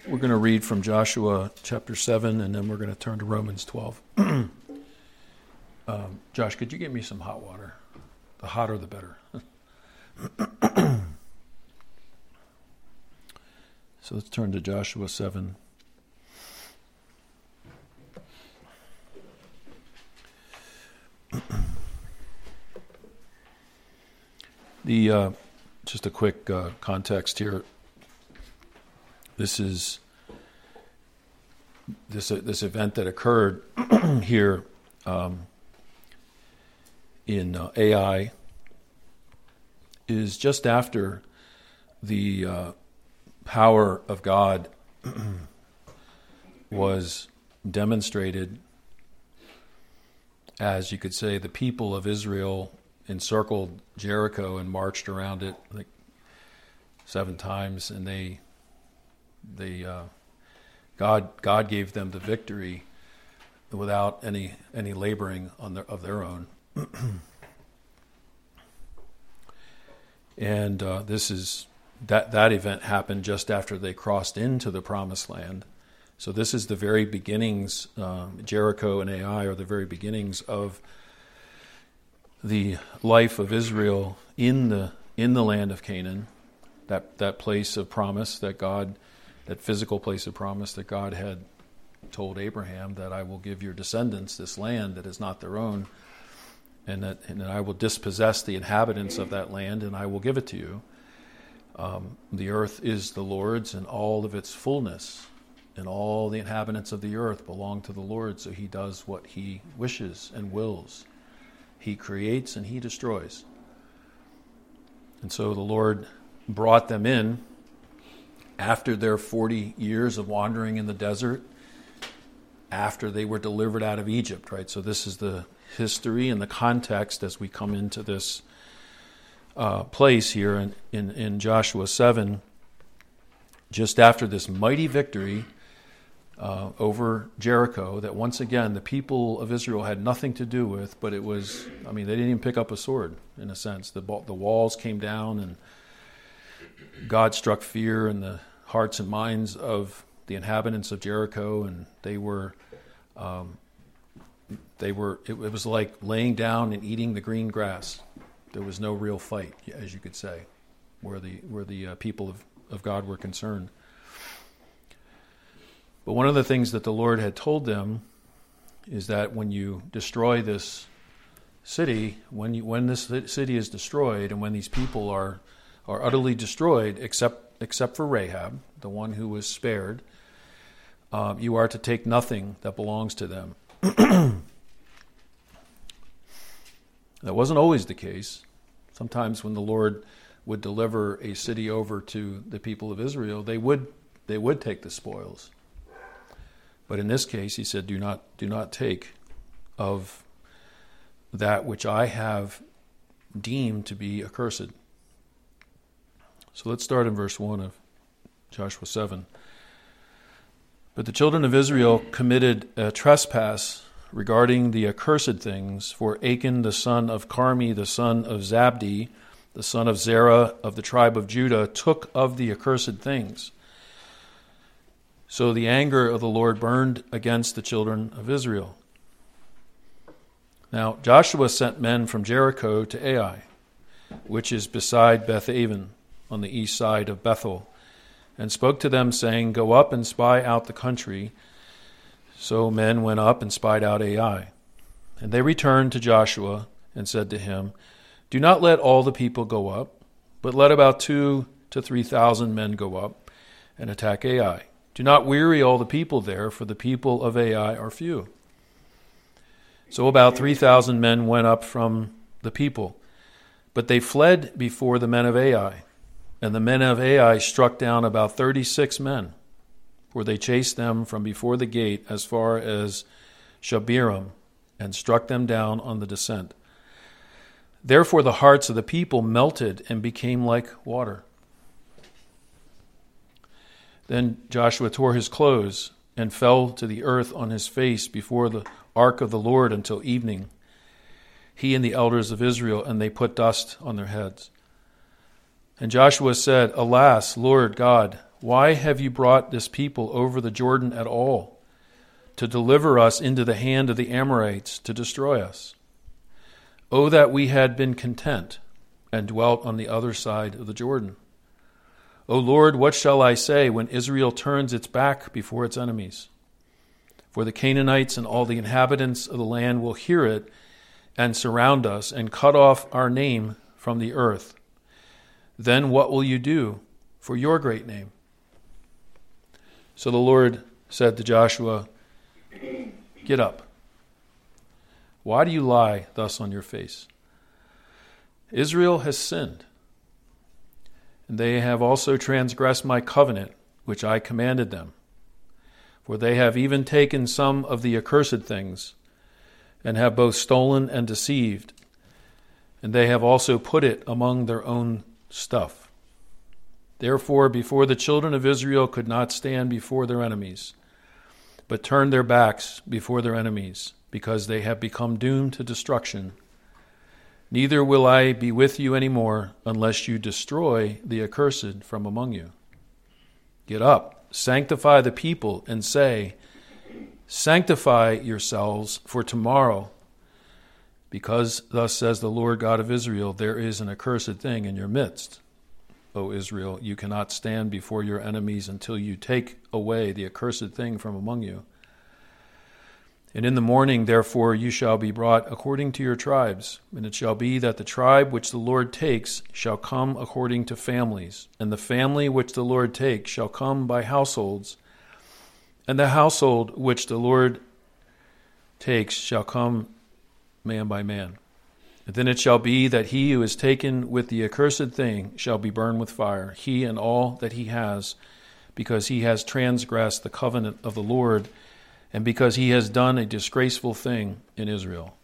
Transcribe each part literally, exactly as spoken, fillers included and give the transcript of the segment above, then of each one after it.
We're going to read from Joshua chapter seven, and then we're going to turn to Romans twelve. um, Josh, could you get me some hot water? The hotter, the better. So let's turn to Joshua seven. The uh, just a quick uh, context here. This is this uh, this event that occurred here um, in uh, Ai is just after the uh, power of God was demonstrated, as you could say, the people of Israel encircled Jericho and marched around it like seven times, and they, they, uh, God, God gave them the victory without any any laboring on their, of their own. And uh, this is that that event happened just after they crossed into the Promised Land. So this is the very beginnings. Um, Jericho and Ai are the very beginnings of the life of Israel in the in the land of Canaan, that that place of promise that God, that physical place of promise that God had told Abraham, that I will give your descendants this land that is not their own, and that and that I will dispossess the inhabitants of that land, and I will give it to you. Um, the earth is the Lord's, and all of its fullness, and all the inhabitants of the earth belong to the Lord. So He does what He wishes and wills. He creates and He destroys. And so the Lord brought them in after their forty years of wandering in the desert, after they were delivered out of Egypt, right? So this is the history and the context as we come into this uh, place here in, in, in Joshua seven, just after this mighty victory Uh, over Jericho, that once again the people of Israel had nothing to do with, but it was, I mean, they didn't even pick up a sword, in a sense. The, the walls came down, and God struck fear in the hearts and minds of the inhabitants of Jericho, and they were, um, they were. It, it was like laying down and eating the green grass. There was no real fight, as you could say, where the where the uh, people of, of God were concerned. But one of the things that the Lord had told them is that when you destroy this city, when you, when this city is destroyed, and when these people are are utterly destroyed, except except for Rahab, the one who was spared, um, you are to take nothing that belongs to them. That wasn't always the case. Sometimes when the Lord would deliver a city over to the people of Israel, they would they would take the spoils. But in this case, He said, do not do not take of that which I have deemed to be accursed. So let's start in verse one of Joshua seven. But the children of Israel committed a trespass regarding the accursed things, for Achan the son of Carmi, the son of Zabdi, the son of Zerah of the tribe of Judah, took of the accursed things. So the anger of the Lord burned against the children of Israel. Now Joshua sent men from Jericho to Ai, which is beside Beth-aven, on the east side of Bethel, and spoke to them, saying, Go up and spy out the country. So men went up and spied out Ai. And they returned to Joshua and said to him, Do not let all the people go up, but let about two to three thousand men go up and attack Ai. Do not weary all the people there, for the people of Ai are few. So about three thousand men went up from the people, but they fled before the men of Ai. And the men of Ai struck down about thirty-six men, for they chased them from before the gate as far as Shabiram, and struck them down on the descent. Therefore the hearts of the people melted and became like water. Then Joshua tore his clothes and fell to the earth on his face before the ark of the Lord until evening, he and the elders of Israel, and they put dust on their heads. And Joshua said, Alas, Lord God, why have you brought this people over the Jordan at all, to deliver us into the hand of the Amorites to destroy us? Oh, that we had been content and dwelt on the other side of the Jordan. O Lord, what shall I say when Israel turns its back before its enemies? For the Canaanites and all the inhabitants of the land will hear it and surround us and cut off our name from the earth. Then what will you do for your great name? So the Lord said to Joshua, get up. Why do you lie thus on your face? Israel has sinned, and they have also transgressed my covenant, which I commanded them. For they have even taken some of the accursed things, and have both stolen and deceived, and they have also put it among their own stuff. Therefore, before the children of Israel could not stand before their enemies, but turned their backs before their enemies, because they have become doomed to destruction. Neither will I be with you any more, unless you destroy the accursed from among you. Get up, sanctify the people, and say, sanctify yourselves for tomorrow, because thus says the Lord God of Israel, there is an accursed thing in your midst. O Israel, you cannot stand before your enemies until you take away the accursed thing from among you. And in the morning, therefore, you shall be brought according to your tribes. And it shall be that the tribe which the Lord takes shall come according to families, and the family which the Lord takes shall come by households, and the household which the Lord takes shall come man by man. And then it shall be that he who is taken with the accursed thing shall be burned with fire, he and all that he has, because he has transgressed the covenant of the Lord, and because he has done a disgraceful thing in Israel.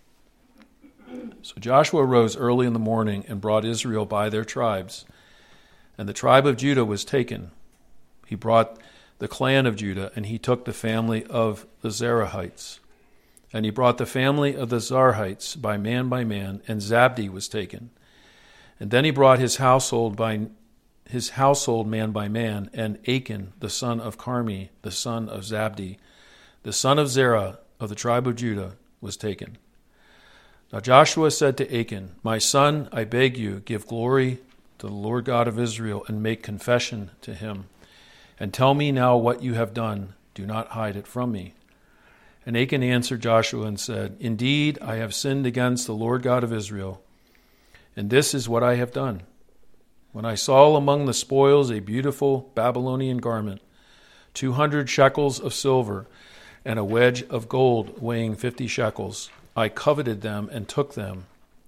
So Joshua rose early in the morning and brought Israel by their tribes, and the tribe of Judah was taken. He brought the clan of Judah, and he took the family of the Zerahites. And he brought the family of the Zarhites by man by man, and Zabdi was taken. And then he brought his household by his household man by man, and Achan, the son of Carmi, the son of Zabdi, the son of Zerah of the tribe of Judah, was taken. Now Joshua said to Achan, my son, I beg you, give glory to the Lord God of Israel, and make confession to him. And tell me now what you have done. Do not hide it from me. And Achan answered Joshua and said, indeed, I have sinned against the Lord God of Israel, and this is what I have done. When I saw among the spoils a beautiful Babylonian garment, two hundred shekels of silver, and a wedge of gold weighing fifty shekels, I coveted them and took them.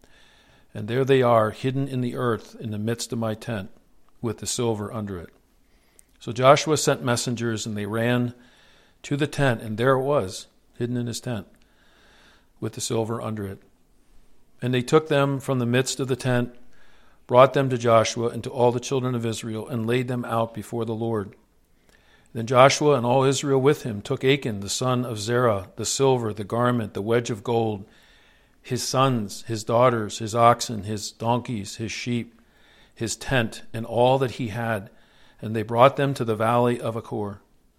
And there they are, hidden in the earth in the midst of my tent, with the silver under it. So Joshua sent messengers, and they ran to the tent, and there it was, hidden in his tent, with the silver under it. And they took them from the midst of the tent, brought them to Joshua and to all the children of Israel, and laid them out before the Lord. Then Joshua and all Israel with him took Achan, the son of Zerah, the silver, the garment, the wedge of gold, his sons, his daughters, his oxen, his donkeys, his sheep, his tent, and all that he had, and they brought them to the valley of Achor.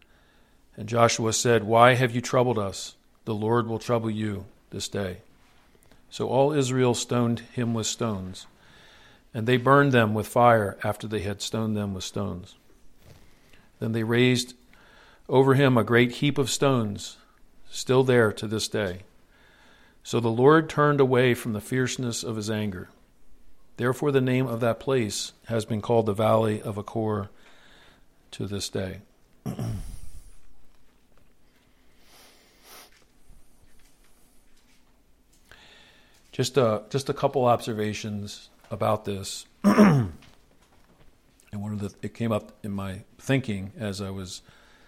And Joshua said, why have you troubled us? The Lord will trouble you this day. So all Israel stoned him with stones, and they burned them with fire after they had stoned them with stones. Then they raised over him a great heap of stones, still there to this day. So the Lord turned away from the fierceness of his anger. Therefore the name of that place has been called the Valley of Achor to this day. Just a, just a couple observations about this. And one of the, it came up in my thinking as I was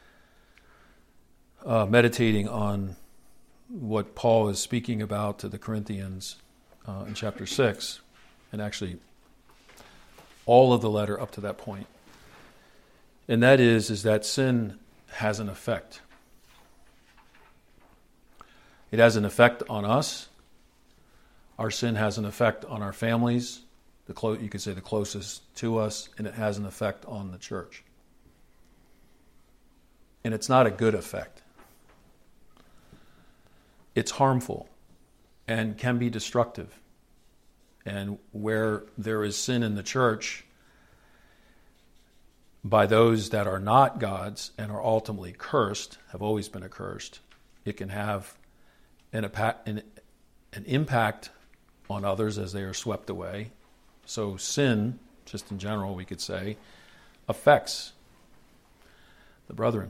uh, meditating on what Paul is speaking about to the Corinthians uh, in chapter six, and actually all of the letter up to that point. And that is, is that sin has an effect. It has an effect on us. Our sin has an effect on our families, the clo- you could say the closest to us, and it has an effect on the church. And it's not a good effect. It's harmful and can be destructive. And where there is sin in the church by those that are not God's and are ultimately cursed, have always been accursed, it can have an, an, an impact on others as they are swept away. So sin, just in general, we could say, affects the brethren.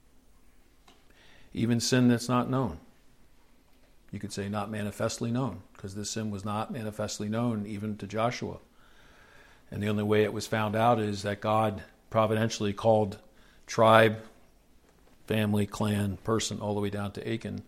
Even sin that's not known. You could say not manifestly known, because this sin was not manifestly known even to Joshua. And the only way it was found out is that God providentially called tribe, family, clan, person, all the way down to Achan.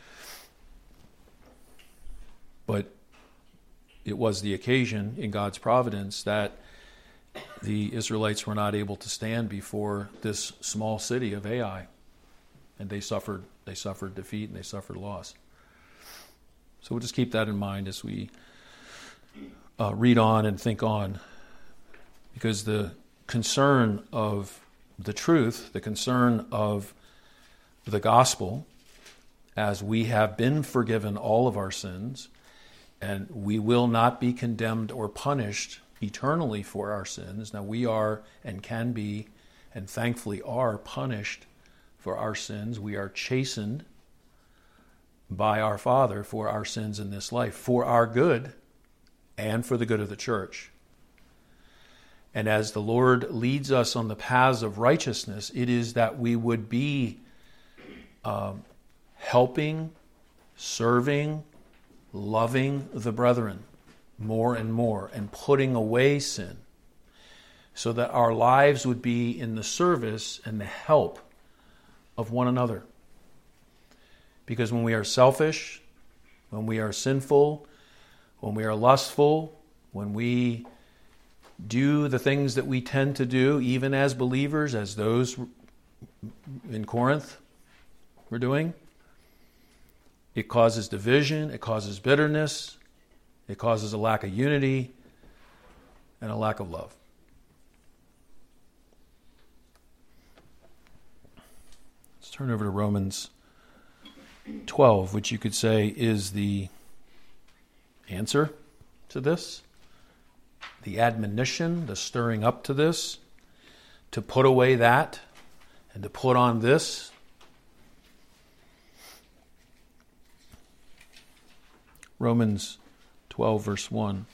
But it was the occasion in God's providence that the Israelites were not able to stand before this small city of Ai. And they suffered, they suffered defeat and they suffered loss. So we'll just keep that in mind as we uh, read on and think on. Because the concern of the truth, the concern of the gospel, as we have been forgiven all of our sins, and we will not be condemned or punished eternally for our sins. Now we are and can be, and thankfully are, punished for our sins. We are chastened by our Father for our sins in this life, for our good and for the good of the church. And as the Lord leads us on the paths of righteousness, it is that we would be um, helping, serving, loving the brethren more and more, and putting away sin, so that our lives would be in the service and the help of one another. Because when we are selfish, when we are sinful, when we are lustful, when we do the things that we tend to do, even as believers, as those in Corinth were doing, it causes division, it causes bitterness, it causes a lack of unity, and a lack of love. Let's turn over to Romans twelve, which you could say is the answer to this, the admonition, the stirring up to this, to put away that and to put on this. Romans twelve, verse one.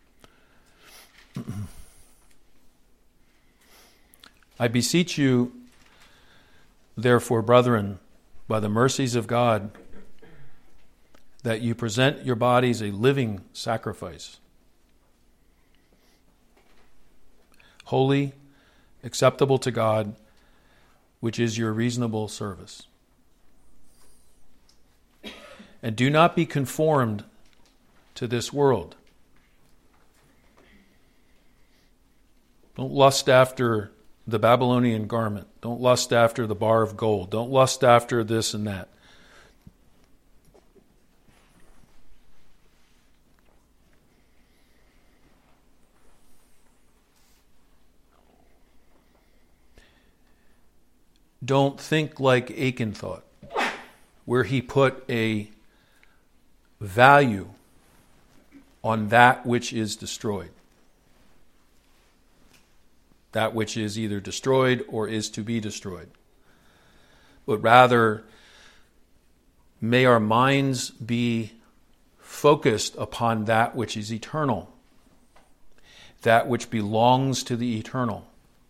I beseech you, therefore, brethren, by the mercies of God, that you present your bodies a living sacrifice, holy, acceptable to God, which is your reasonable service. And do not be conformed to this world. Don't lust after the Babylonian garment. Don't lust after the bar of gold. Don't lust after this and that. Don't think like Achan thought, where he put a value on that which is destroyed. That which is either destroyed or is to be destroyed. But rather, may our minds be focused upon that which is eternal, that which belongs to the eternal,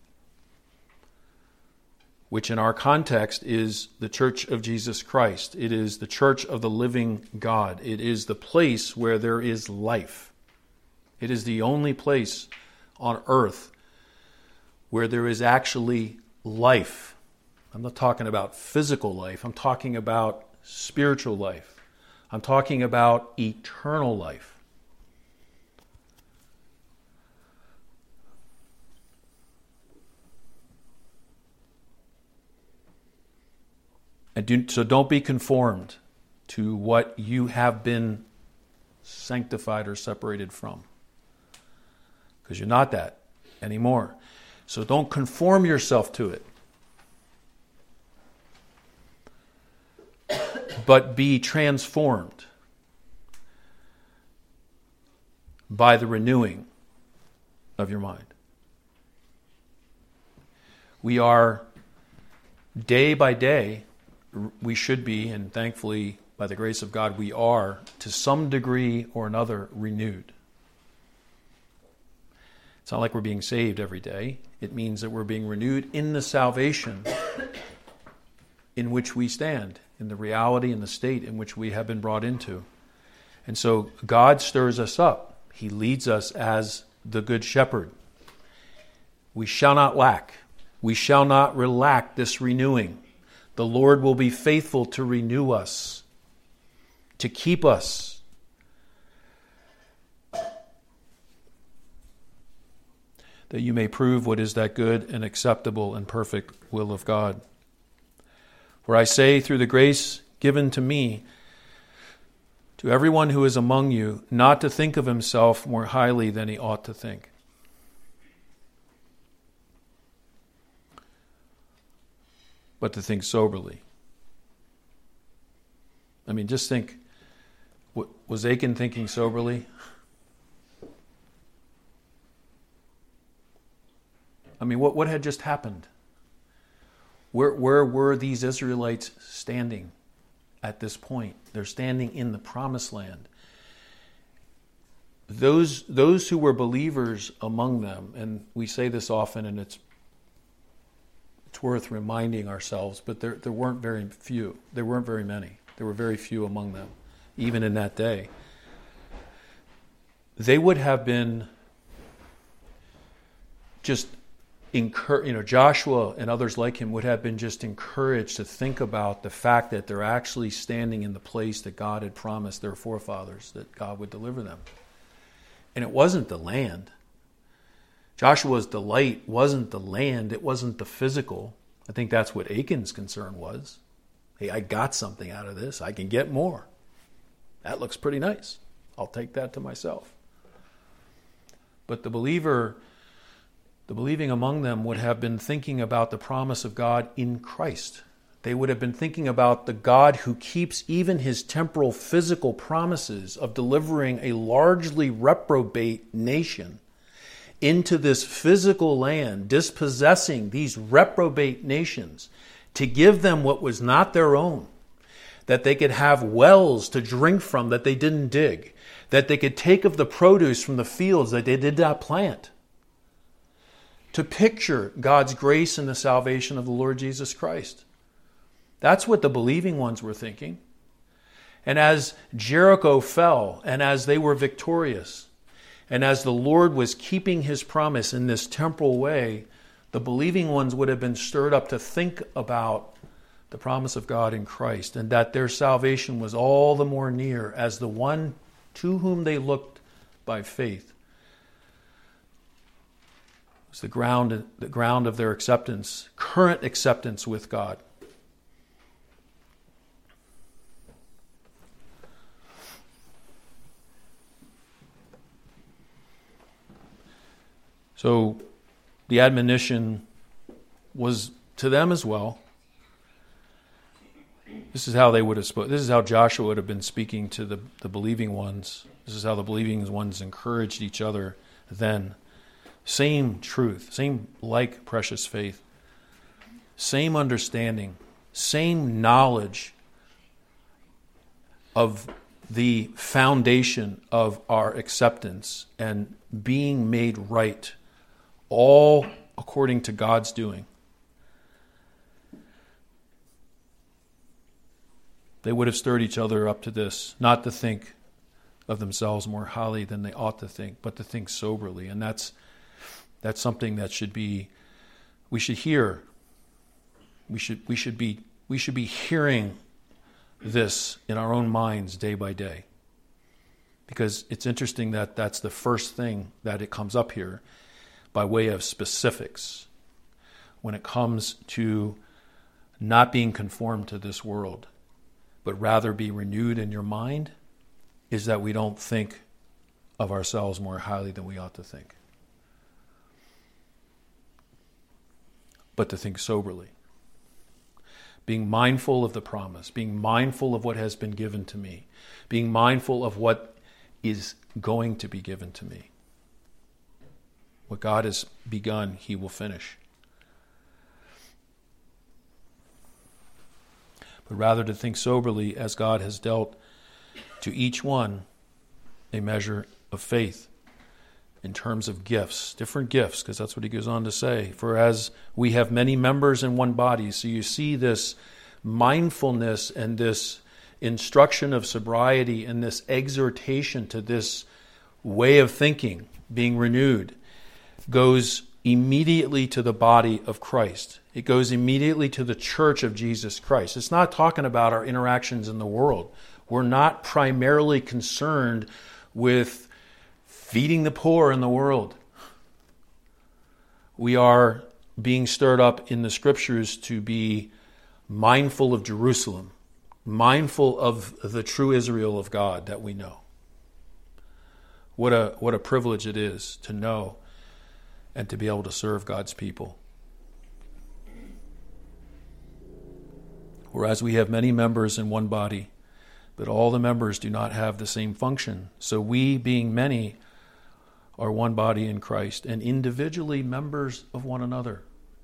which in our context is the Church of Jesus Christ. It is the church of the living God. It is the place where there is life. It is the only place on earth where there is actually life. I'm not talking about physical life. I'm talking about spiritual life. I'm talking about eternal life. And do, so don't be conformed to what you have been sanctified or separated from, because you're not that anymore. So don't conform yourself to it. but be transformed by the renewing of your mind. We are, day by day, we should be, and thankfully, by the grace of God, we are, to some degree or another, renewed. It's not like we're being saved every day. It means that we're being renewed in the salvation in which we stand, in the reality and the state in which we have been brought into. And so God stirs us up. He leads us as the good shepherd. We shall not lack. We shall not relax this renewing. The Lord will be faithful to renew us, to keep us. That you may prove what is that good and acceptable and perfect will of God. For I say, through the grace given to me, to everyone who is among you, not to think of himself more highly than he ought to think. But to think soberly. I mean, just think, was Achan thinking soberly? I mean, what, what had just happened? Where, where were these Israelites standing at this point? They're standing in the promised land. Those, those who were believers among them, and we say this often, and it's it's worth reminding ourselves, but there, there weren't very few. There weren't very many. There were very few among them, even in that day. They would have been just encouraged, you know, Joshua and others like him would have been just encouraged to think about the fact that they're actually standing in the place that God had promised their forefathers, that God would deliver them. And it wasn't the land. Joshua's delight wasn't the land, it wasn't the physical. I think that's what Achan's concern was. Hey, I got something out of this. I can get more. That looks pretty nice. I'll take that to myself. But the believer, the believing among them would have been thinking about the promise of God in Christ. They would have been thinking about the God who keeps even his temporal physical promises of delivering a largely reprobate nation into this physical land, dispossessing these reprobate nations to give them what was not their own, that they could have wells to drink from that they didn't dig, that they could take of the produce from the fields that they did not plant. To picture God's grace and the salvation of the Lord Jesus Christ. That's what the believing ones were thinking. And as Jericho fell, and as they were victorious, and as the Lord was keeping his promise in this temporal way, the believing ones would have been stirred up to think about the promise of God in Christ, and that their salvation was all the more near as the one to whom they looked by faith was the ground, the ground of their acceptance, current acceptance with God. So the admonition was to them as well. This is how they would have spoken. This is how Joshua would have been speaking to the, the believing ones. This is how the believing ones encouraged each other then. Same truth, same like precious faith, same understanding, same knowledge of the foundation of our acceptance and being made right, all according to God's doing. They would have stirred each other up to this, not to think of themselves more highly than they ought to think, but to think soberly. And that's that's something that should be, we should hear. We should we should be we should be hearing this in our own minds day by day. Because it's interesting that that's the first thing that it comes up here by way of specifics when it comes to not being conformed to this world, but rather be renewed in your mind, is that we don't think of ourselves more highly than we ought to think, but to think soberly. being mindful of the promise, being mindful of what has been given to me, being mindful of what is going to be given to me. What God has begun, he will finish. But rather to think soberly as God has dealt to each one a measure of faith in terms of gifts, different gifts, because that's what he goes on to say. For as we have many members in one body, so you see this mindfulness and this instruction of sobriety and this exhortation to this way of thinking being renewed goes immediately to the body of Christ. It goes immediately to the church of Jesus Christ. It's not talking about our interactions in the world. We're not primarily concerned with feeding the poor in the world. We are being stirred up in the scriptures to be mindful of Jerusalem, mindful of the true Israel of God that we know. What a what a privilege it is to know and to be able to serve God's people. Whereas we have many members in one body, but all the members do not have the same function. So we, being many, are one body in Christ, and individually members of one another.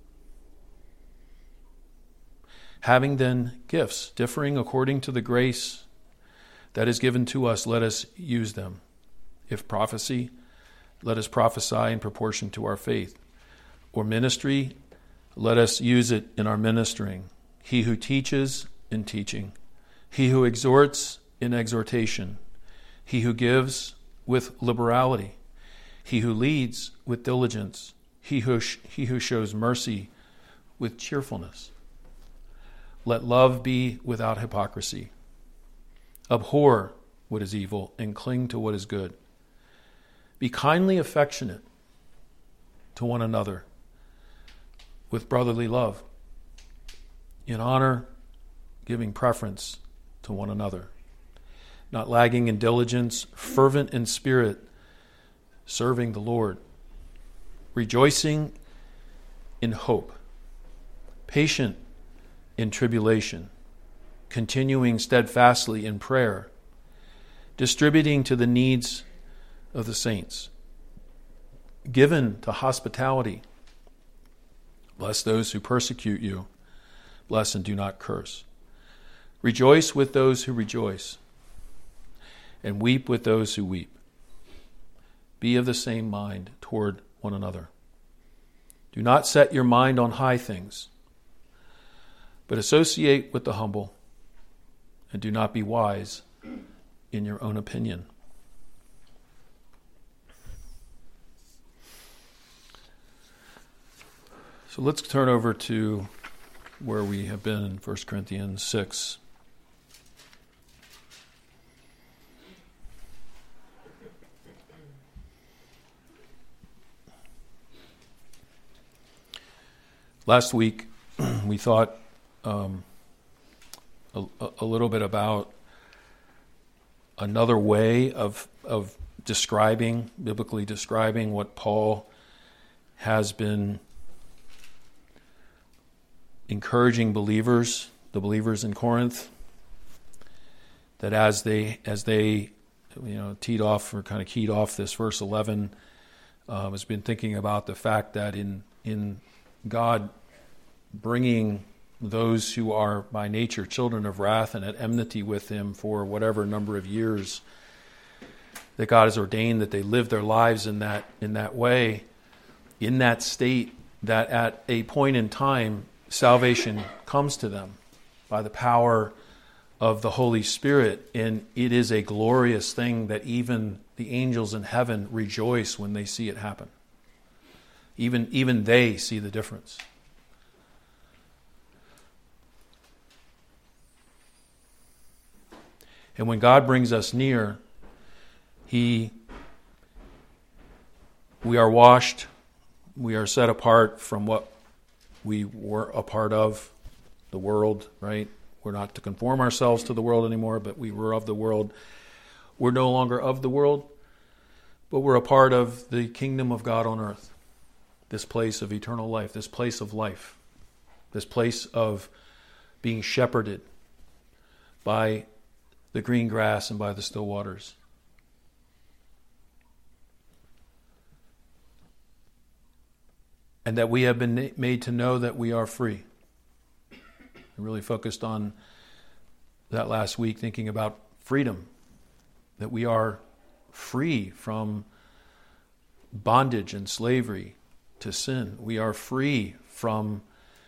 Having then gifts, differing according to the grace that is given to us, let us use them. If prophecy, let us prophesy in proportion to our faith. Or ministry, let us use it in our ministering. He who teaches, in teaching. He who exhorts, in exhortation. He who gives, with liberality. He who leads, with diligence. He who, sh- he who shows mercy, with cheerfulness. Let love be without hypocrisy. Abhor what is evil and cling to what is good. Be kindly affectionate to one another with brotherly love, in honor, giving preference to one another, not lagging in diligence, fervent in spirit, serving the Lord, rejoicing in hope, patient in tribulation, continuing steadfastly in prayer, distributing to the needs of the saints, given to hospitality. Bless those who persecute you. Bless and do not curse. Rejoice with those who rejoice, and weep with those who weep. Be of the same mind toward one another. Do not set your mind on high things, but associate with the humble, and do not be wise in your own opinion. So let's turn over to where we have been in First Corinthians six. Last week, we thought um, a, a little bit about another way of of describing, biblically describing what Paul has been encouraging believers, the believers in Corinth, that as they as they you know teed off or kind of keyed off this verse eleven, uh, has been thinking about the fact that in in God bringing those who are by nature children of wrath and at enmity with him for whatever number of years, that God has ordained that they live their lives in that in that way, in that state, that at a point in time salvation comes to them by the power of the Holy Spirit, and it is a glorious thing that even the angels in heaven rejoice when they see it happen. Even even they see the difference. And when God brings us near, He, we are washed, we are set apart from what we were a part of, the world, right? We're not to conform ourselves to the world anymore, but we were of the world. We're no longer of the world, but we're a part of the kingdom of God on earth, this place of eternal life, this place of life, this place of being shepherded by the green grass and by the still waters. And that we have been made to know that we are free. I really focused on that last week, thinking about freedom. That we are free from bondage and slavery to sin. We are free from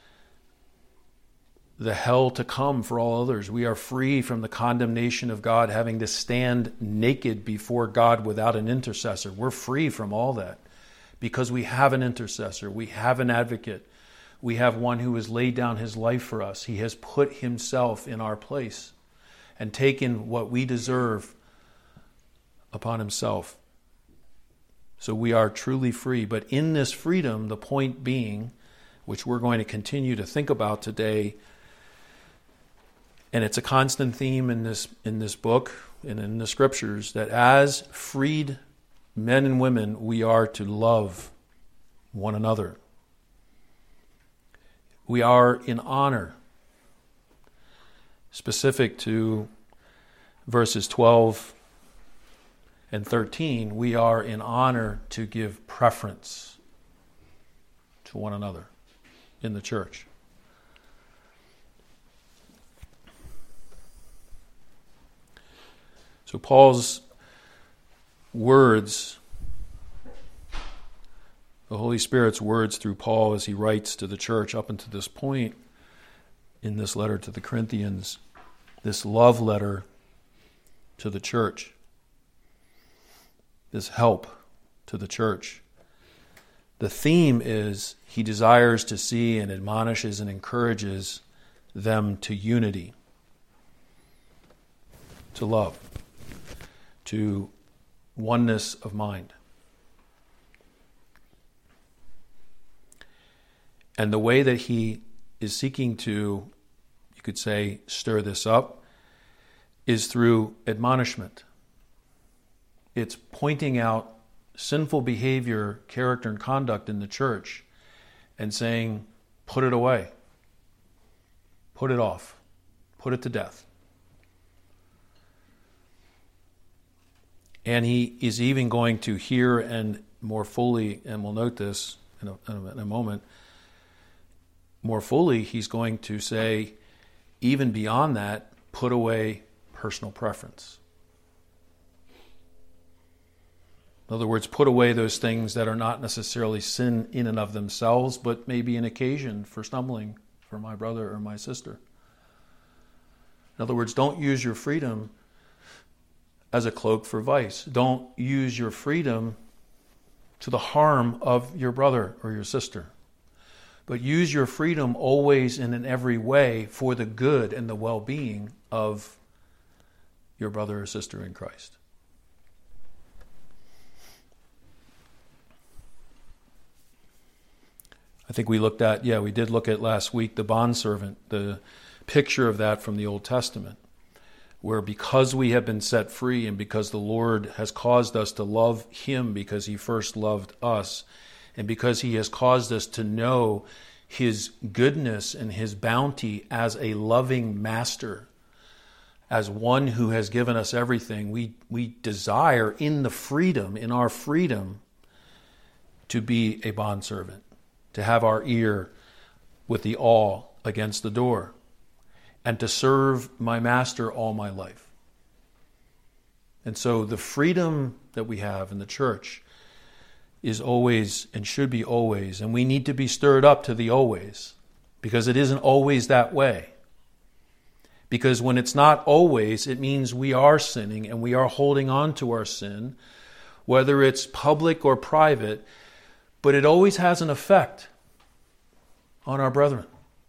the hell to come for all others. We are free from the condemnation of God, having to stand naked before God without an intercessor. We're free from all that. Because we have an intercessor, we have an advocate, we have one who has laid down his life for us. He has put himself in our place and taken what we deserve upon himself. So we are truly free. But in this freedom, the point being, which we're going to continue to think about today, and it's a constant theme in this in this book and in the scriptures, that as freed men and women, we are to love one another. We are in honor. Specific to verses twelve and thirteen, we are in honor to give preference to one another in the church. So Paul's words, the Holy Spirit's words through Paul as he writes to the church up until this point in this letter to the Corinthians, this love letter to the church, this help to the church. The theme is he desires to see and admonishes and encourages them to unity, to love, to oneness of mind. And the way that he is seeking to, you could say, stir this up, is through admonishment. It's pointing out sinful behavior, character, and conduct in the church and saying, put it away. Put it off. Put it to death. And he is even going to hear and more fully, and we'll note this in a, in a moment, more fully, he's going to say, even beyond that, put away personal preference. In other words, put away those things that are not necessarily sin in and of themselves, but maybe an occasion for stumbling for my brother or my sister. In other words, don't use your freedom as a cloak for vice. Don't use your freedom to the harm of your brother or your sister. But use your freedom always and in every way for the good and the well-being of your brother or sister in Christ. I think we looked at, yeah, we did look at last week the bondservant, the picture of that from the Old Testament, where because we have been set free and because the Lord has caused us to love Him because He first loved us, and because He has caused us to know His goodness and His bounty as a loving master, as one who has given us everything, we, we desire in the freedom, in our freedom, to be a bondservant, to have our ear with the awl against the door, and to serve my master all my life. And so the freedom that we have in the church is always and should be always, and we need to be stirred up to the always, because it isn't always that way. Because when it's not always, it means we are sinning and we are holding on to our sin, whether it's public or private, but it always has an effect on our brethren.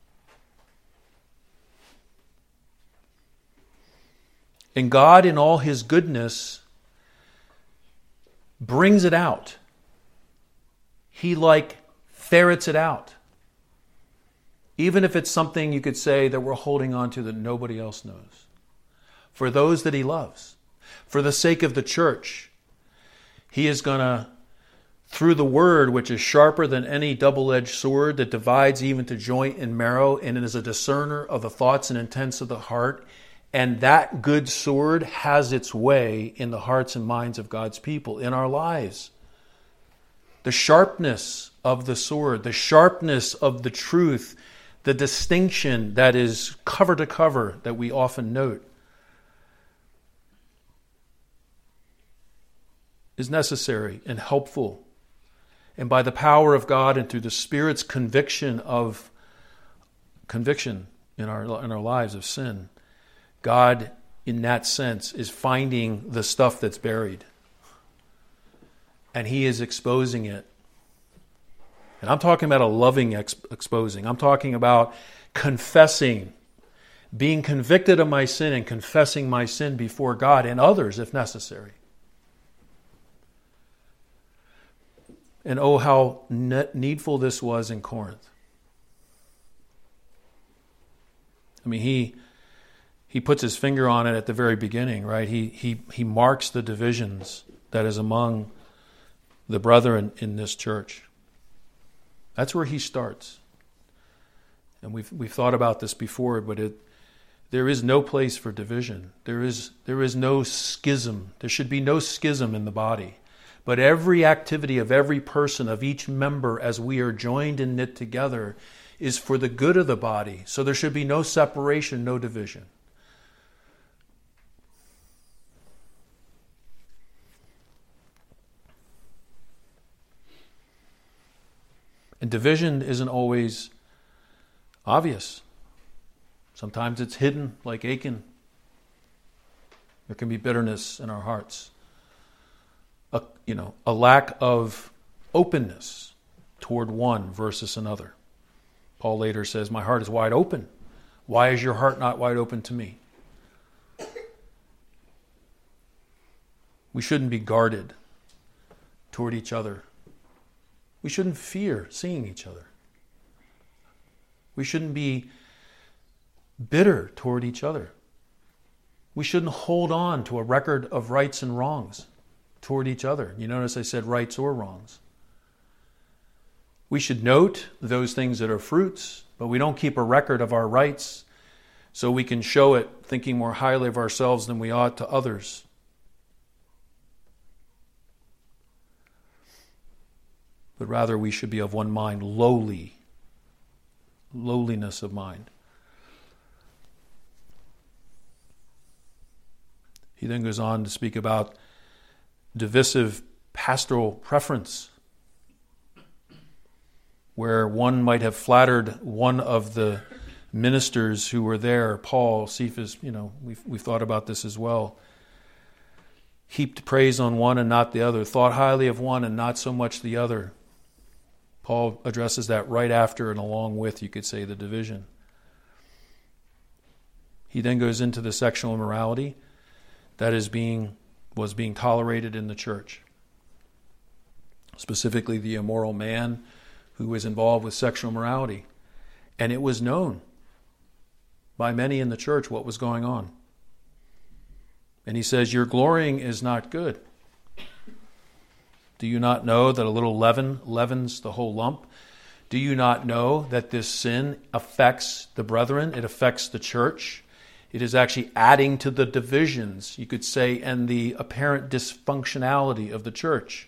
And God, in all His goodness, brings it out. He like ferrets it out. Even if it's something you could say that we're holding on to that nobody else knows. For those that He loves, for the sake of the church, He is going to through the word, which is sharper than any double-edged sword that divides even to joint and marrow, and is a discerner of the thoughts and intents of the heart. And that good sword has its way in the hearts and minds of God's people, in our lives. The sharpness of the sword, the sharpness of the truth, the distinction that is cover to cover that we often note, is necessary and helpful. And by the power of God and through the Spirit's conviction of conviction in our in our lives of sin, God, in that sense, is finding the stuff that's buried. And He is exposing it. And I'm talking about a loving ex- exposing. I'm talking about confessing, being convicted of my sin and confessing my sin before God and others if necessary. And oh, how needful this was in Corinth. I mean, he he puts his finger on it at the very beginning, right? He he he marks the divisions that is among the brethren in this church. That's where he starts. And we've we've thought about this before, but it there is no place for division. There is there is no schism. There should be no schism in the body. But every activity of every person, of each member, as we are joined and knit together, is for the good of the body. So there should be no separation, no division. And division isn't always obvious. Sometimes it's hidden, like Achan. There can be bitterness in our hearts. A, you know, a lack of openness toward one versus another. Paul later says, my heart is wide open. Why is your heart not wide open to me? We shouldn't be guarded toward each other. We shouldn't fear seeing each other. We shouldn't be bitter toward each other. We shouldn't hold on to a record of rights and wrongs toward each other. You notice I said rights or wrongs. We should note those things that are fruits, but we don't keep a record of our rights so we can show it thinking more highly of ourselves than we ought to others. But rather we should be of one mind, lowly, lowliness of mind. He then goes on to speak about divisive pastoral preference, where one might have flattered one of the ministers who were there, Paul, Cephas, you know, we've, we've thought about this as well. Heaped praise on one and not the other, thought highly of one and not so much the other. Paul addresses that right after and along with, you could say, the division. He then goes into the sexual immorality that is being was being tolerated in the church. Specifically, the immoral man who was involved with sexual immorality. And it was known by many in the church what was going on. And he says, your glorying is not good. Do you not know that a little leaven leavens the whole lump? Do you not know that this sin affects the brethren? It affects the church. It is actually adding to the divisions, you could say, and the apparent dysfunctionality of the church,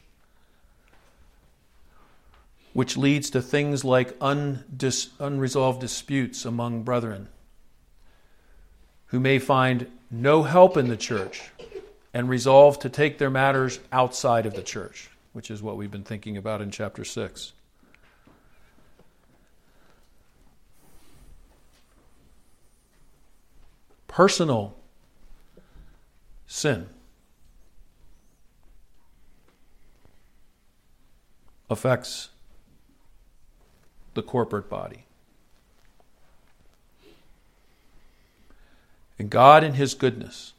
which leads to things like undis- unresolved disputes among brethren who may find no help in the church and resolve to take their matters outside of the church, which is what we've been thinking about in chapter six. Personal sin affects the corporate body. And God, in His goodness,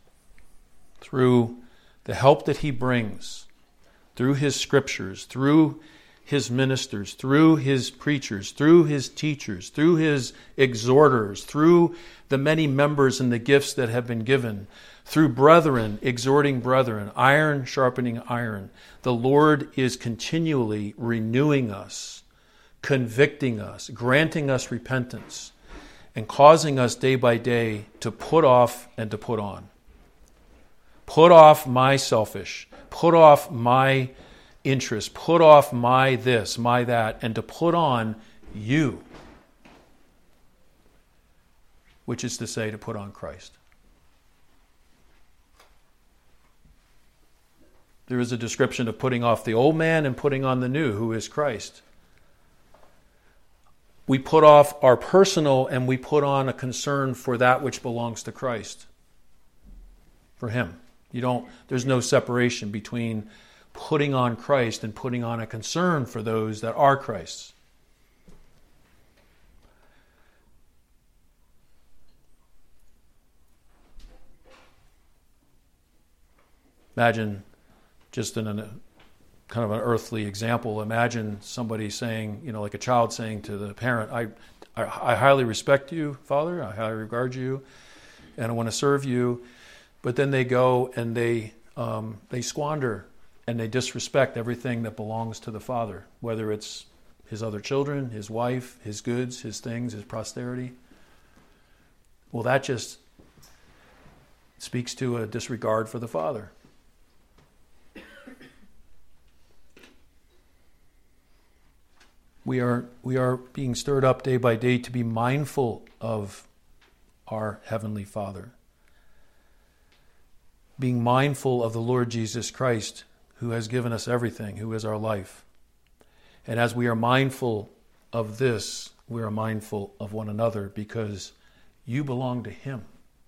through the help that He brings, through His scriptures, through his ministers, through his preachers, through his teachers, through his exhorters, through the many members and the gifts that have been given, through brethren exhorting brethren, iron sharpening iron. The Lord is continually renewing us, convicting us, granting us repentance, and causing us day by day to put off and to put on. Put off my selfish, put off my interest, put off my this, my that, and to put on you, which is to say, to put on Christ. There is a description of putting off the old man and putting on the new, who is Christ. We put off our personal and we put on a concern for that which belongs to Christ, for him. You don't, there's no separation between putting on Christ and putting on a concern for those that are Christ's. Imagine, just in a kind of an earthly example, imagine somebody saying, you know, like a child saying to the parent, I, I, I highly respect you, Father, I highly regard you, and I want to serve you. But then they go and they um, they squander and they disrespect everything that belongs to the Father, whether it's his other children, his wife, his goods, his things, his posterity. Well, that just speaks to a disregard for the Father. We are we are being stirred up day by day to be mindful of our Heavenly Father. Being mindful of the Lord Jesus Christ, who has given us everything, who is our life. And as we are mindful of this, we are mindful of one another, because you belong to him.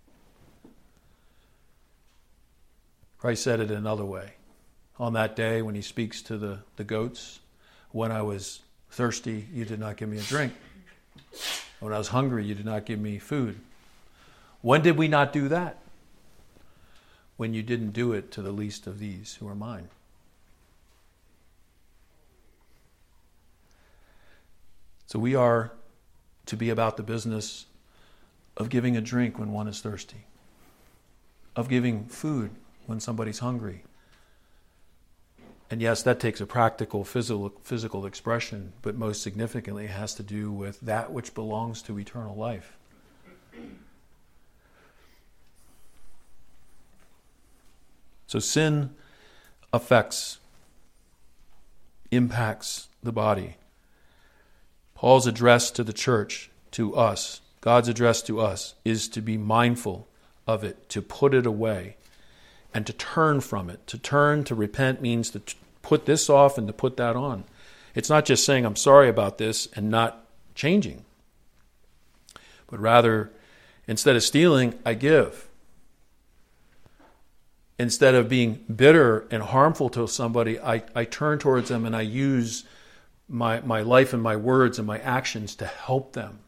Christ said it another way. On that day when he speaks to the, the goats, when I was thirsty, you did not give me a drink. When I was hungry, you did not give me food. When did we not do that? When you didn't do it to the least of these who are mine. So we are to be about the business of giving a drink when one is thirsty, of giving food when somebody's hungry. And yes, that takes a practical physical, physical expression, but most significantly it has to do with that which belongs to eternal life. So sin affects, impacts the body. Paul's address to the church, to us, God's address to us, is to be mindful of it, to put it away, and to turn from it. To turn, to repent, means to t- put this off and to put that on. It's not just saying, I'm sorry about this, and not changing. But rather, instead of stealing, I give. Instead of being bitter and harmful to somebody, I, I turn towards them and I use my, my life and my words and my actions to help them.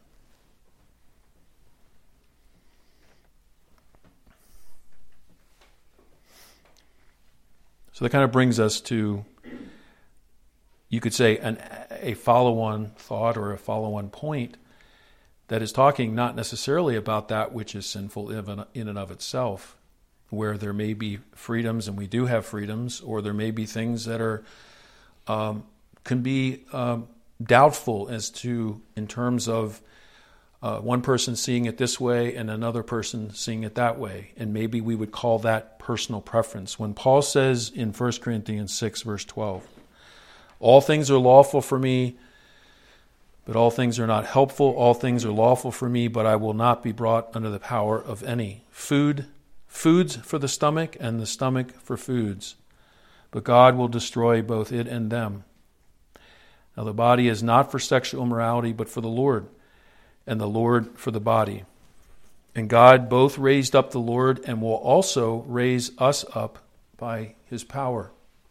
So that kind of brings us to, you could say, an, a follow-on thought or a follow-on point that is talking not necessarily about that which is sinful in and of itself, where there may be freedoms, and we do have freedoms, or there may be things that are um, can be um, doubtful as to, in terms of uh, one person seeing it this way and another person seeing it that way. And maybe we would call that personal preference. When Paul says in First Corinthians six, verse twelve, all things are lawful for me, but all things are not helpful. All things are lawful for me, but I will not be brought under the power of any. Food Foods for the stomach, and the stomach for foods. But God will destroy both it and them. Now the body is not for sexual immorality, but for the Lord, and the Lord for the body. And God both raised up the Lord and will also raise us up by his power.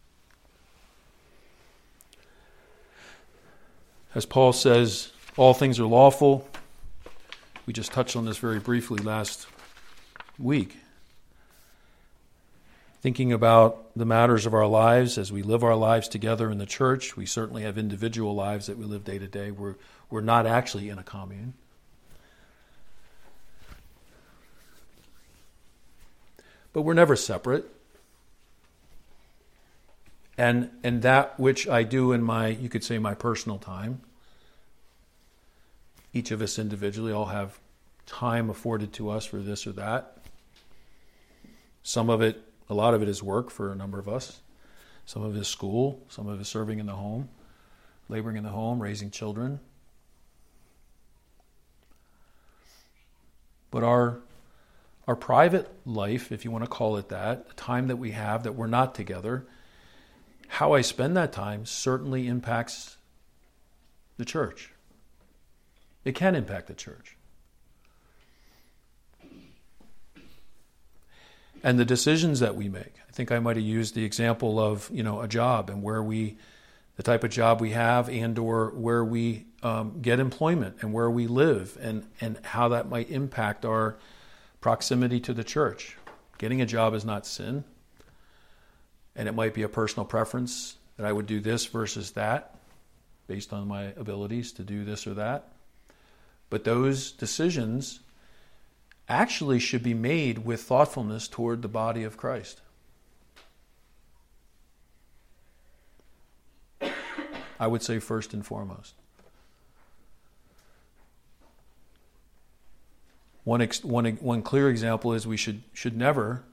As Paul says, all things are lawful. We just touched on this very briefly last week. thinking about the matters of our lives as we live our lives together in the church. We certainly have individual lives that we live day to day. We're, we're not actually in a commune. But we're never separate. And and that which I do in my, you could say, my personal time, each of us individually all have time afforded to us for this or that. Some of it, a lot of it is work for a number of us. Some of it is school. Some of it is serving in the home, laboring in the home, raising children. But our our private life, if you want to call it that, the time that we have that we're not together, how I spend that time certainly impacts the church. It can impact the church. And the decisions that we make. I think I might have used the example of, you know, a job and where we, the type of job we have and or where we um, get employment and where we live and, and how that might impact our proximity to the church. Getting a job is not sin. And it might be a personal preference that I would do this versus that based on my abilities to do this or that. But those decisions actually should be made with thoughtfulness toward the body of Christ. I would say first and foremost. One ex- one one clear example is we should should never,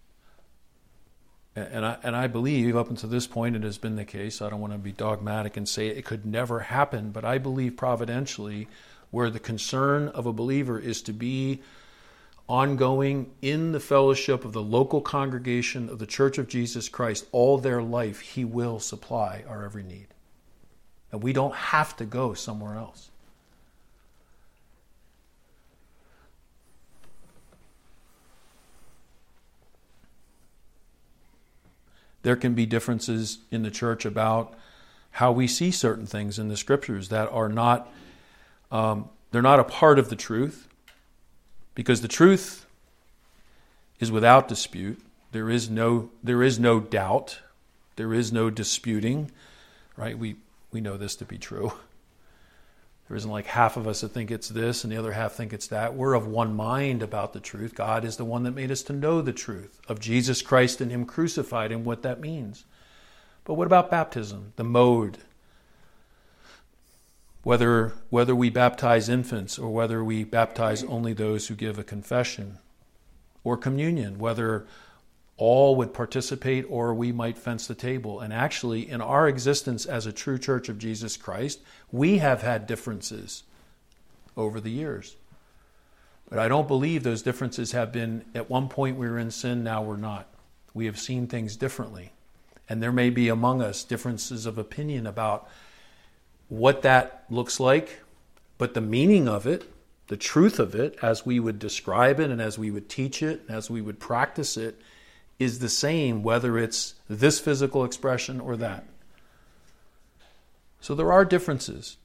and I and I believe up until this point it has been the case. I don't want to be dogmatic and say it could never happen, but I believe providentially, where the concern of a believer is to be ongoing in the fellowship of the local congregation of the Church of Jesus Christ all their life, He will supply our every need. And we don't have to go somewhere else. There can be differences in the church about how we see certain things in the Scriptures that are not, um, they're not a part of the truth. Because the truth is without dispute. There is no there is no doubt. There is no disputing. Right? We we know this to be true. There isn't like half of us that think it's this and the other half think it's that. We're of one mind about the truth. God is the one that made us to know the truth of Jesus Christ and Him crucified and what that means. But what about baptism? The mode. Whether whether we baptize infants or whether we baptize only those who give a confession, or communion, whether all would participate or we might fence the table. And actually, in our existence as a true church of Jesus Christ, we have had differences over the years. But I don't believe those differences have been, at one point we were in sin, now we're not. We have seen things differently. And there may be among us differences of opinion about what that looks like, but the meaning of it, the truth of it, as we would describe it and as we would teach it, and as we would practice it, is the same whether it's this physical expression or that. So there are differences.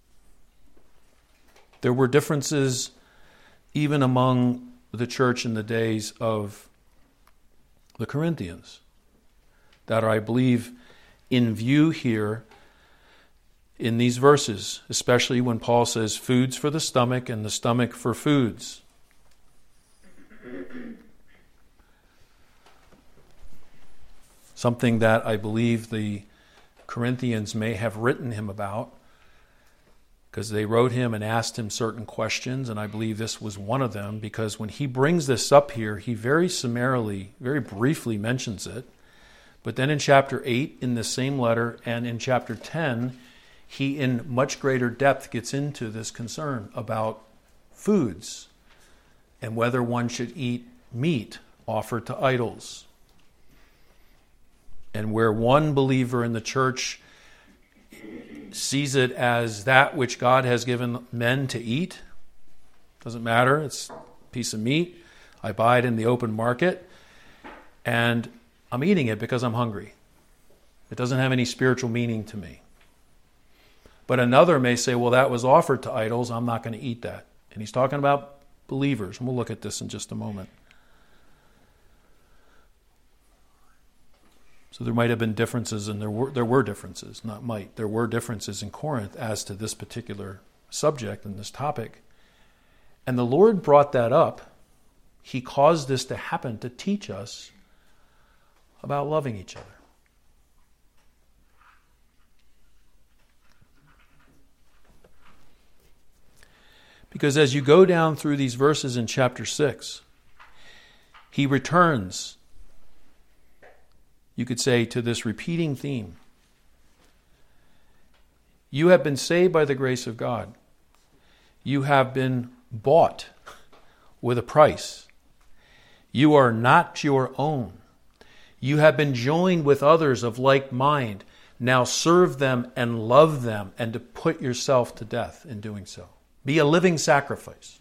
There were differences even among the church in the days of the Corinthians that are, I believe, in view here in these verses, especially when Paul says foods for the stomach and the stomach for foods. Something that I believe the Corinthians may have written him about, because they wrote him and asked him certain questions, and I believe this was one of them, because when he brings this up here, he very summarily, very briefly mentions it. But then in chapter eight, in the same letter, and in chapter ten, he in much greater depth gets into this concern about foods and whether one should eat meat offered to idols. And where one believer in the church sees it as that which God has given men to eat, doesn't matter, it's a piece of meat, I buy it in the open market, and I'm eating it because I'm hungry. It doesn't have any spiritual meaning to me. But another may say, well, that was offered to idols, I'm not going to eat that. And he's talking about believers, and we'll look at this in just a moment. So there might have been differences, and there were there were differences, not might. There were differences in Corinth as to this particular subject and this topic. And the Lord brought that up. He caused this to happen to teach us about loving each other. Because as you go down through these verses in chapter six, he returns, you could say, to this repeating theme. You have been saved by the grace of God. You have been bought with a price. You are not your own. You have been joined with others of like mind. Now serve them and love them, and to put yourself to death in doing so. Be a living sacrifice.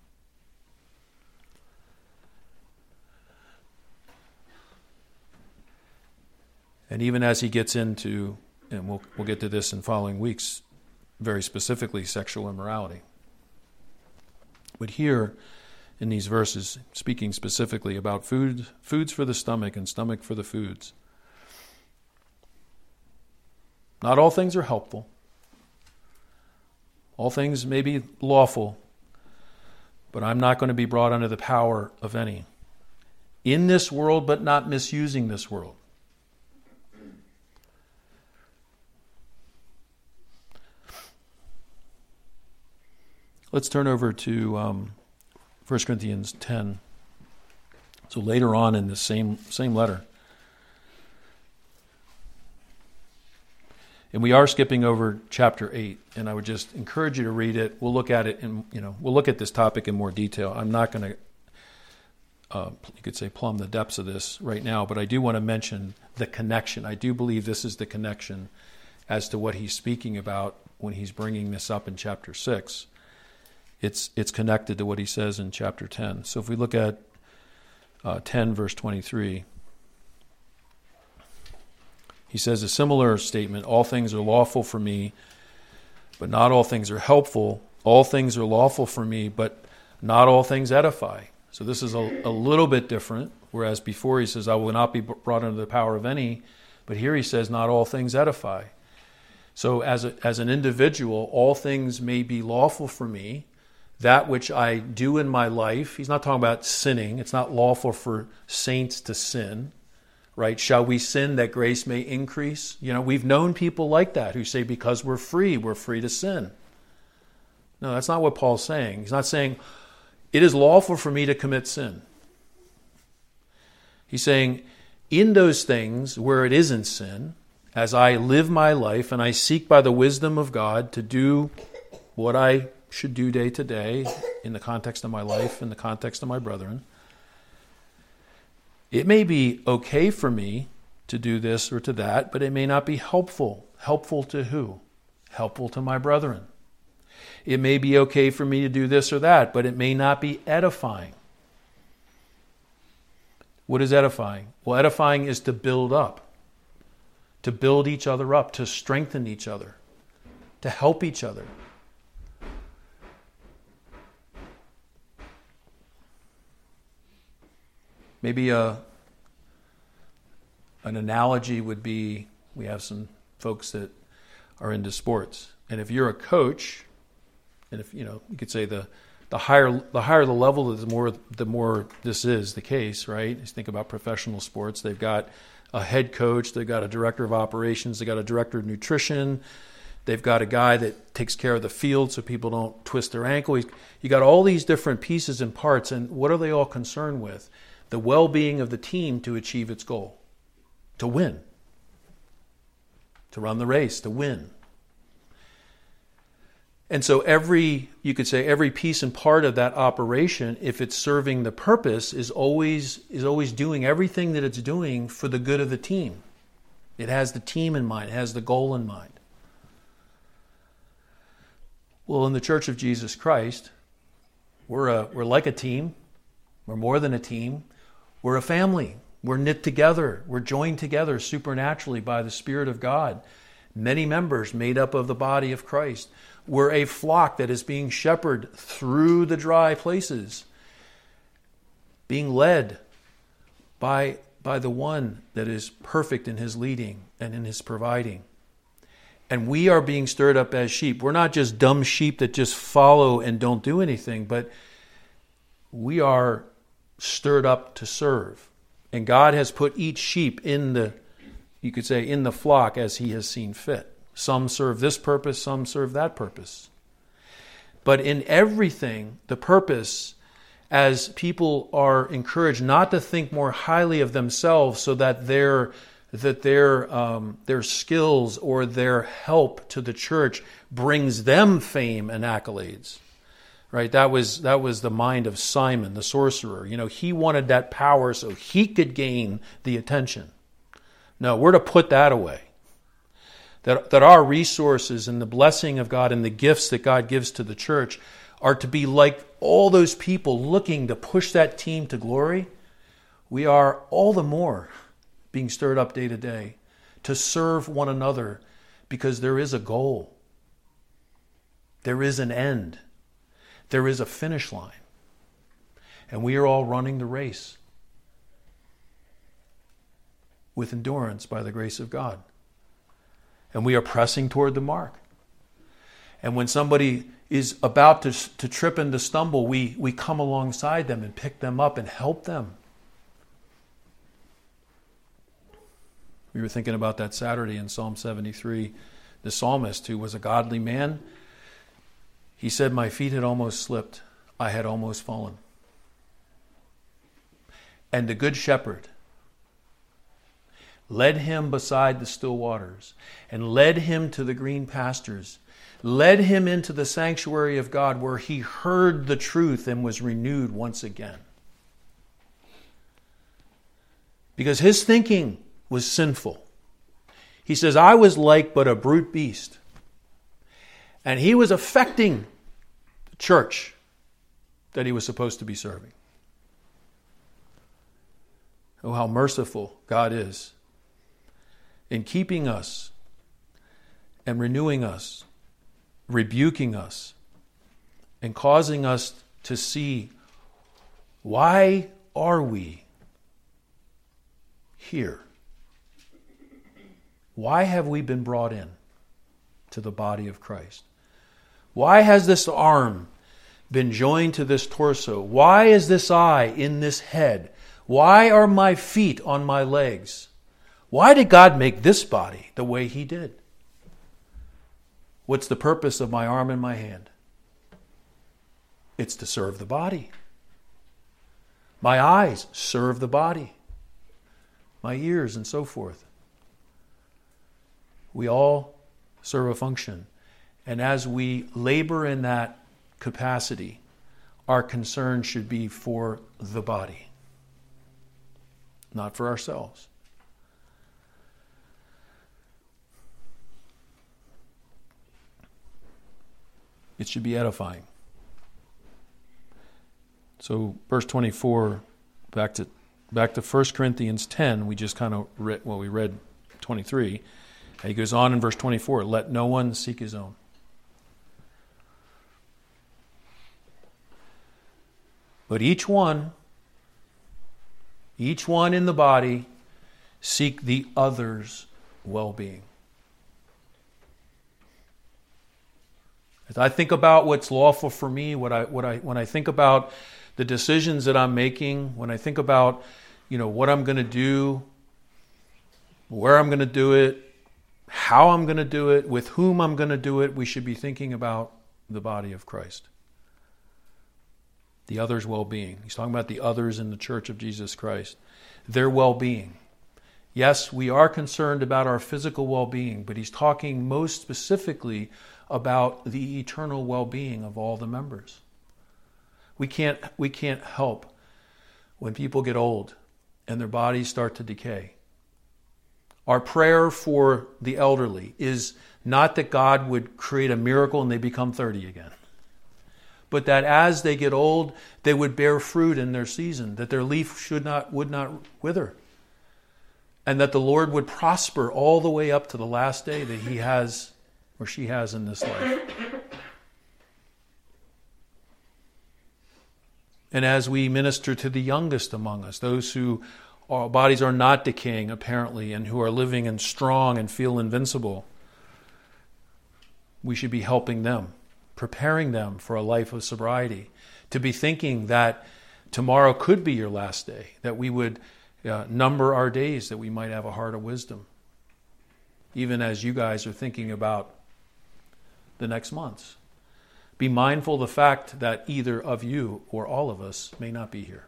And even as he gets into, and we'll we'll get to this in following weeks, very specifically sexual immorality. But here, in these verses, speaking specifically about food, foods for the stomach and stomach for the foods. Not all things are helpful. All things may be lawful, but I'm not going to be brought under the power of any. In this world, but not misusing this world. Let's turn over to um, First Corinthians ten. So later on in the same same letter. And we are skipping over chapter eight, and I would just encourage you to read it. We'll look at it, and you know, we'll look at this topic in more detail. I'm not going to, uh, you could say, plumb the depths of this right now, but I do want to mention the connection. I do believe this is the connection as to what he's speaking about when he's bringing this up in chapter six. It's it's connected to what he says in chapter ten. So if we look at uh, ten, verse twenty-three. He says a similar statement, all things are lawful for me, but not all things are helpful. All things are lawful for me, but not all things edify. So this is a, a little bit different, whereas before he says, I will not be brought under the power of any, but here he says, not all things edify. So as a, as an individual, all things may be lawful for me. That which I do in my life, he's not talking about sinning. It's not lawful for saints to sin. Right? Shall we sin that grace may increase? You know, we've known people like that who say because we're free, we're free to sin. No, that's not what Paul's saying. He's not saying it is lawful for me to commit sin. He's saying in those things where it isn't sin, as I live my life and I seek by the wisdom of God to do what I should do day to day in the context of my life, in the context of my brethren, it may be okay for me to do this or to that, but it may not be helpful. Helpful to who? Helpful to my brethren. It may be okay for me to do this or that, but it may not be edifying. What is edifying? Well, edifying is to build up, to build each other up, to strengthen each other, to help each other. Maybe a, an analogy would be, we have some folks that are into sports. And if you're a coach, and if, you know, you could say the, the higher the higher the level, the more the more this is the case, right? Just think about professional sports. They've got a head coach, they've got a director of operations, they've got a director of nutrition, they've got a guy that takes care of the field so people don't twist their ankle. You got all these different pieces and parts, and what are they all concerned with? The well-being of the team to achieve its goal, to win, to run the race, to win. And so every, you could say, every piece and part of that operation, if it's serving the purpose, is always is always doing everything that it's doing for the good of the team. It has the team in mind. It has the goal in mind. Well, in the Church of Jesus Christ, we're a, we're like a team. We're more than a team. We're a family. We're knit together. We're joined together supernaturally by the Spirit of God. Many members made up of the body of Christ. We're a flock that is being shepherded through the dry places, being led by by the one that is perfect in his leading and in his providing. And we are being stirred up as sheep. We're not just dumb sheep that just follow and don't do anything, but we are stirred up to serve. And God has put each sheep in the, you could say, in the flock as he has seen fit. Some serve this purpose, some serve that purpose. But in everything, the purpose, as people are encouraged not to think more highly of themselves so that their that their um, their skills or their help to the church brings them fame and accolades. Right? That was that was the mind of Simon, the sorcerer. You know, he wanted that power so he could gain the attention. No, we're to put that away. That that our resources and the blessing of God and the gifts that God gives to the church are to be like all those people looking to push that team to glory. We are all the more being stirred up day to day to serve one another because there is a goal. There is an end. There is a finish line. And we are all running the race with endurance by the grace of God. And we are pressing toward the mark. And when somebody is about to, to trip and to stumble, we, we come alongside them and pick them up and help them. We were thinking about that Saturday in Psalm seventy-three. The psalmist, who was a godly man, he said, "My feet had almost slipped. I had almost fallen. And the good shepherd led him beside the still waters and led him to the green pastures, led him into the sanctuary of God where he heard the truth and was renewed once again." Because his thinking was sinful. He says, "I was like but a brute beast." And he was affecting the church that he was supposed to be serving. Oh, how merciful God is in keeping us and renewing us, rebuking us, and causing us to see, why are we here? Why have we been brought in to the body of Christ? Why has this arm been joined to this torso? Why is this eye in this head? Why are my feet on my legs? Why did God make this body the way he did? What's the purpose of my arm and my hand? It's to serve the body. My eyes serve the body. My ears and so forth. We all serve a function. And as we labor in that capacity, our concern should be for the body, not for ourselves. It should be edifying. So verse twenty-four, back to back to First Corinthians ten, we just kind of read, well, we read twenty-three. And he goes on in verse twenty-four, "Let no one seek his own." But each one, each one in the body, seek the other's well-being. As I think about what's lawful for me, what I what I when I think about the decisions that I'm making, when I think about, you know, what I'm going to do, where I'm going to do it, how I'm going to do it, with whom I'm going to do it, we should be thinking about the body of Christ. The other's well-being. He's talking about the others in the church of Jesus Christ. Their well-being. Yes, we are concerned about our physical well-being, but he's talking most specifically about the eternal well-being of all the members. We can't, we can't help when people get old and their bodies start to decay. Our prayer for the elderly is not that God would create a miracle and they become thirty again, but that as they get old, they would bear fruit in their season, that their leaf should not, would not wither, and that the Lord would prosper all the way up to the last day that he has or she has in this life. And as we minister to the youngest among us, those who our bodies are not decaying apparently, and who are living and strong and feel invincible. We should be helping them, preparing them for a life of sobriety, to be thinking that tomorrow could be your last day, that we would uh, number our days, that we might have a heart of wisdom, even as you guys are thinking about the next months. Be mindful of the fact that either of you or all of us may not be here.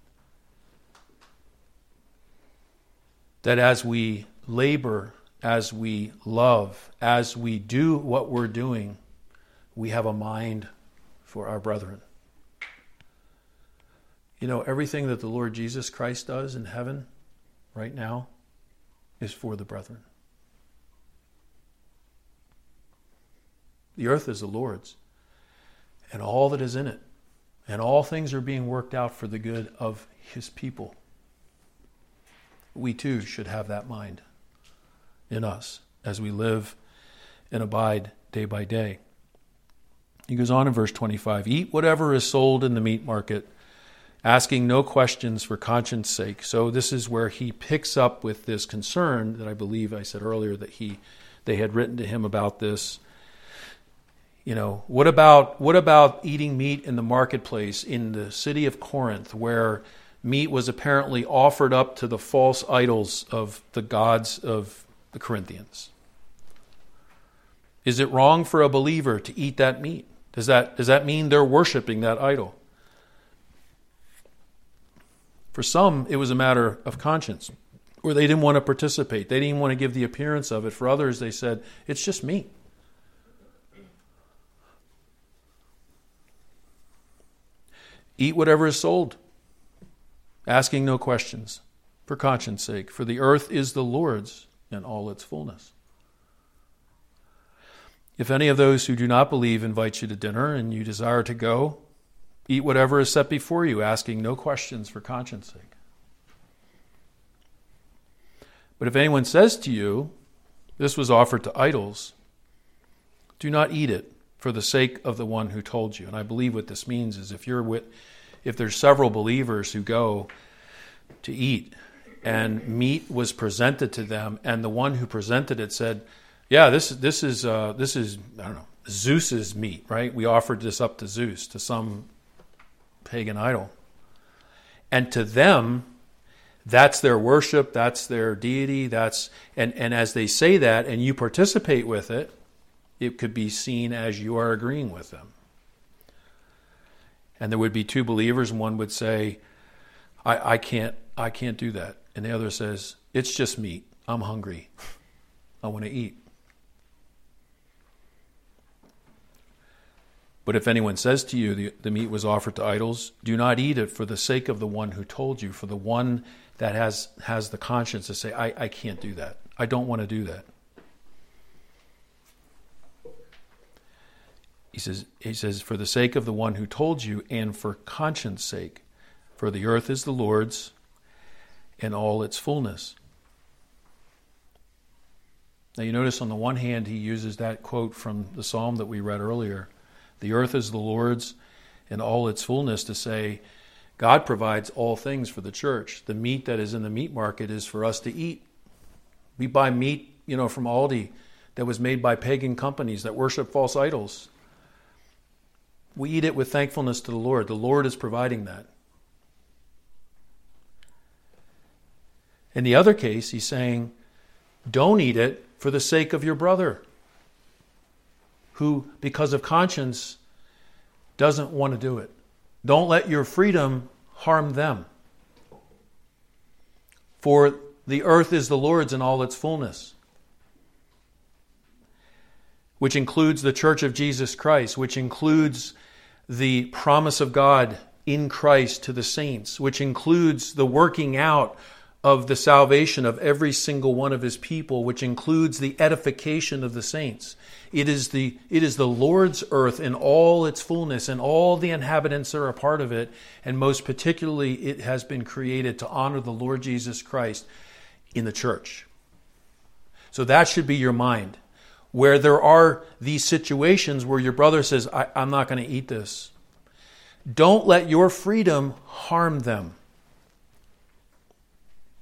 That as we labor, as we love, as we do what we're doing, we have a mind for our brethren. You know, everything that the Lord Jesus Christ does in heaven right now is for the brethren. The earth is the Lord's, and all that is in it, and all things are being worked out for the good of His people. We too should have that mind in us as we live and abide day by day. He goes on in verse twenty-five, eat whatever is sold in the meat market, asking no questions for conscience sake. So this is where he picks up with this concern that I believe I said earlier that he they had written to him about this. You know, what about what about eating meat in the marketplace in the city of Corinth, where meat was apparently offered up to the false idols of the gods of the Corinthians? Is it wrong for a believer to eat that meat? Does that does that mean they're worshiping that idol? For some, it was a matter of conscience, or they didn't want to participate. They didn't want to give the appearance of it. For others, they said, it's just meat. Eat whatever is sold, asking no questions, for conscience sake. For the earth is the Lord's and all its fullness. If any of those who do not believe invite you to dinner and you desire to go, eat whatever is set before you, asking no questions for conscience sake. But if anyone says to you, this was offered to idols, do not eat it for the sake of the one who told you. And I believe what this means is if you're with, if there's several believers who go to eat and meat was presented to them, and the one who presented it said, yeah, this this is uh, this is I don't know Zeus's meat, right? We offered this up to Zeus, to some pagan idol, and to them, that's their worship, that's their deity, that's and and as they say that, and you participate with it, it could be seen as you are agreeing with them. And there would be two believers, and one would say, I, I can't I can't do that. And the other says, it's just meat. I'm hungry. I want to eat. But if anyone says to you, the, the meat was offered to idols, do not eat it for the sake of the one who told you, for the one that has, has the conscience to say, I, I can't do that. I don't want to do that. He says, he says, for the sake of the one who told you, and for conscience sake, for the earth is the Lord's and all its fullness. Now you notice on the one hand he uses that quote from the psalm that we read earlier, the earth is the Lord's and all its fullness, to say God provides all things for the church. The meat that is in the meat market is for us to eat. We buy meat, you know, from Aldi that was made by pagan companies that worship false idols. We eat it with thankfulness to the Lord. The Lord is providing that. In the other case, he's saying, don't eat it for the sake of your brother, who, because of conscience, doesn't want to do it. Don't let your freedom harm them. For the earth is the Lord's and all its fullness, which includes the Church of Jesus Christ, which includes the promise of God in Christ to the saints, which includes the working out of the salvation of every single one of His people, which includes the edification of the saints. It is the it is the Lord's earth in all its fullness, and all the inhabitants are a part of it, and most particularly it has been created to honor the Lord Jesus Christ in the church. So that should be your mind. Where there are these situations where your brother says, I, I'm not going to eat this, don't let your freedom harm them.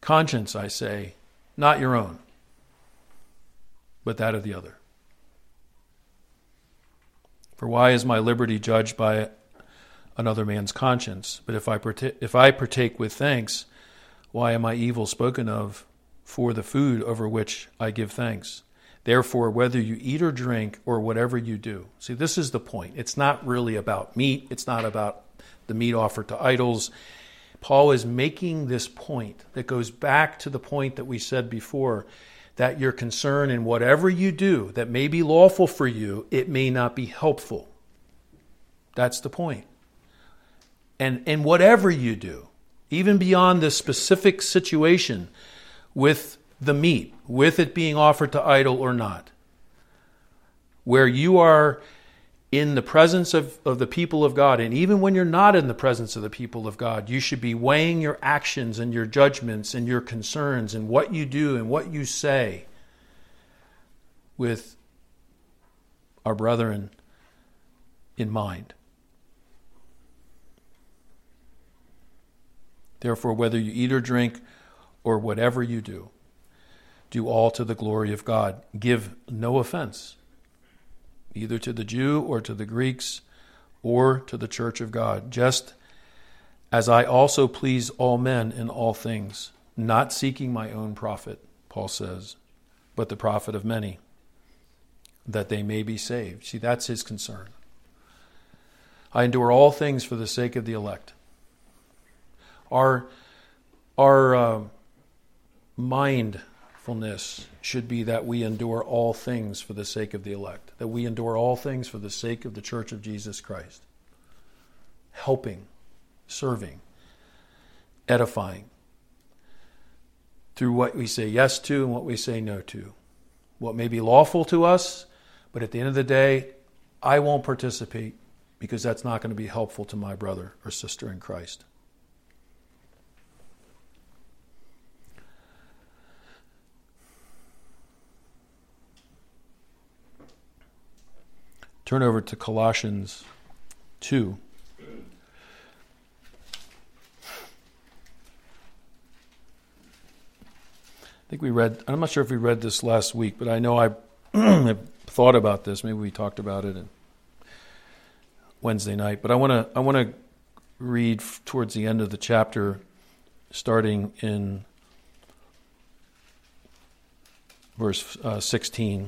conscience, I say, not your own, but that of the other. For why is my liberty judged by another man's conscience? But if I partake, if I partake with thanks, why am I evil spoken of for the food over which I give thanks? Therefore, whether you eat or drink or whatever you do. See, this is the point. It's not really about meat. It's not about the meat offered to idols. Paul is making this point that goes back to the point that we said before, that your concern in whatever you do that may be lawful for you, it may not be helpful. That's the point. And, and whatever you do, even beyond this specific situation with the meat, with it being offered to idol or not, where you are in the presence of, of the people of God, and even when you're not in the presence of the people of God, you should be weighing your actions and your judgments and your concerns and what you do and what you say with our brethren in mind. Therefore, whether you eat or drink or whatever you do, do all to the glory of God. Give no offense, either to the Jew or to the Greeks or to the church of God, just as I also please all men in all things, not seeking my own profit, Paul says, but the profit of many, that they may be saved. See, that's his concern. I endure all things for the sake of the elect. Our, our uh, mindfulness should be that we endure all things for the sake of the elect, that we endure all things for the sake of the Church of Jesus Christ, helping, serving, edifying, through what we say yes to and what we say no to, what may be lawful to us, but at the end of the day, I won't participate because that's not going to be helpful to my brother or sister in Christ. Turn over to Colossians two. I think we read, I'm not sure if we read this last week, but I know I have thought about this. Maybe we talked about it on Wednesday night. But I want to I want to read towards the end of the chapter, starting in verse uh, sixteen.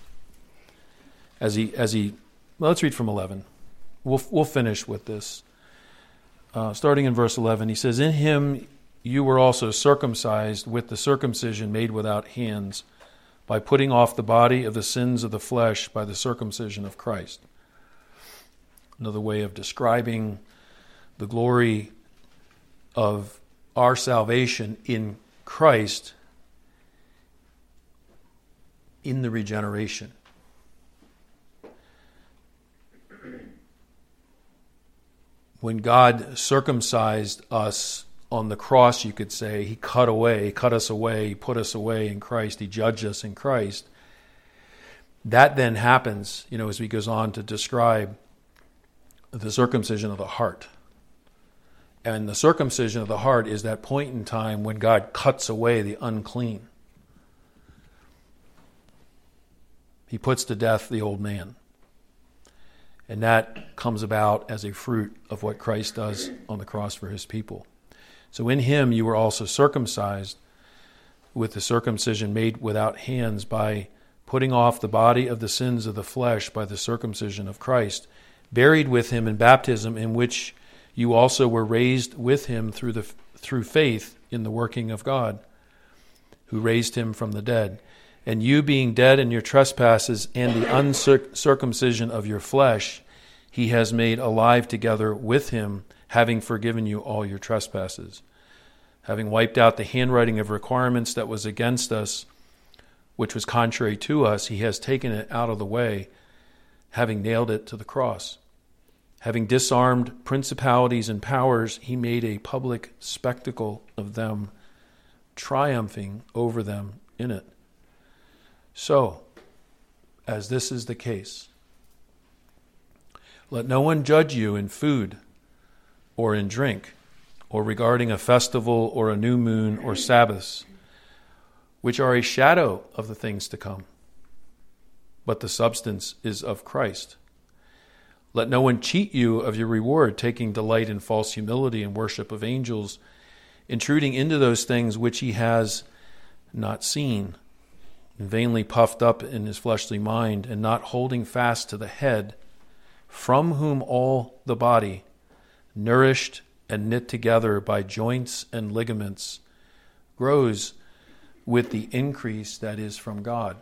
As he as he well, let's read from eleven. We'll we'll finish with this. Uh, starting in verse eleven, he says, "In him you were also circumcised with the circumcision made without hands, by putting off the body of the sins of the flesh by the circumcision of Christ." Another way of describing the glory of our salvation in Christ in the regeneration. When God circumcised us on the cross, you could say, he cut away, cut us away, he put us away in Christ, he judged us in Christ. That then happens, you know, as he goes on to describe the circumcision of the heart. And the circumcision of the heart is that point in time when God cuts away the unclean. He puts to death the old man. And that comes about as a fruit of what Christ does on the cross for his people. So in him you were also circumcised with the circumcision made without hands, by putting off the body of the sins of the flesh by the circumcision of Christ, buried with him in baptism, in which you also were raised with him through the through faith in the working of God, who raised him from the dead. And you, being dead in your trespasses and the uncircumcision of your flesh, he has made alive together with him, having forgiven you all your trespasses, having wiped out the handwriting of requirements that was against us, which was contrary to us. He has taken it out of the way, having nailed it to the cross. Having disarmed principalities and powers, he made a public spectacle of them, triumphing over them in it. So, as this is the case, let no one judge you in food or in drink or regarding a festival or a new moon or Sabbaths, which are a shadow of the things to come, but the substance is of Christ. Let no one cheat you of your reward, taking delight in false humility and worship of angels, intruding into those things which he has not seen, and vainly puffed up in his fleshly mind, and not holding fast to the head, from whom all the body, nourished and knit together by joints and ligaments, grows with the increase that is from God.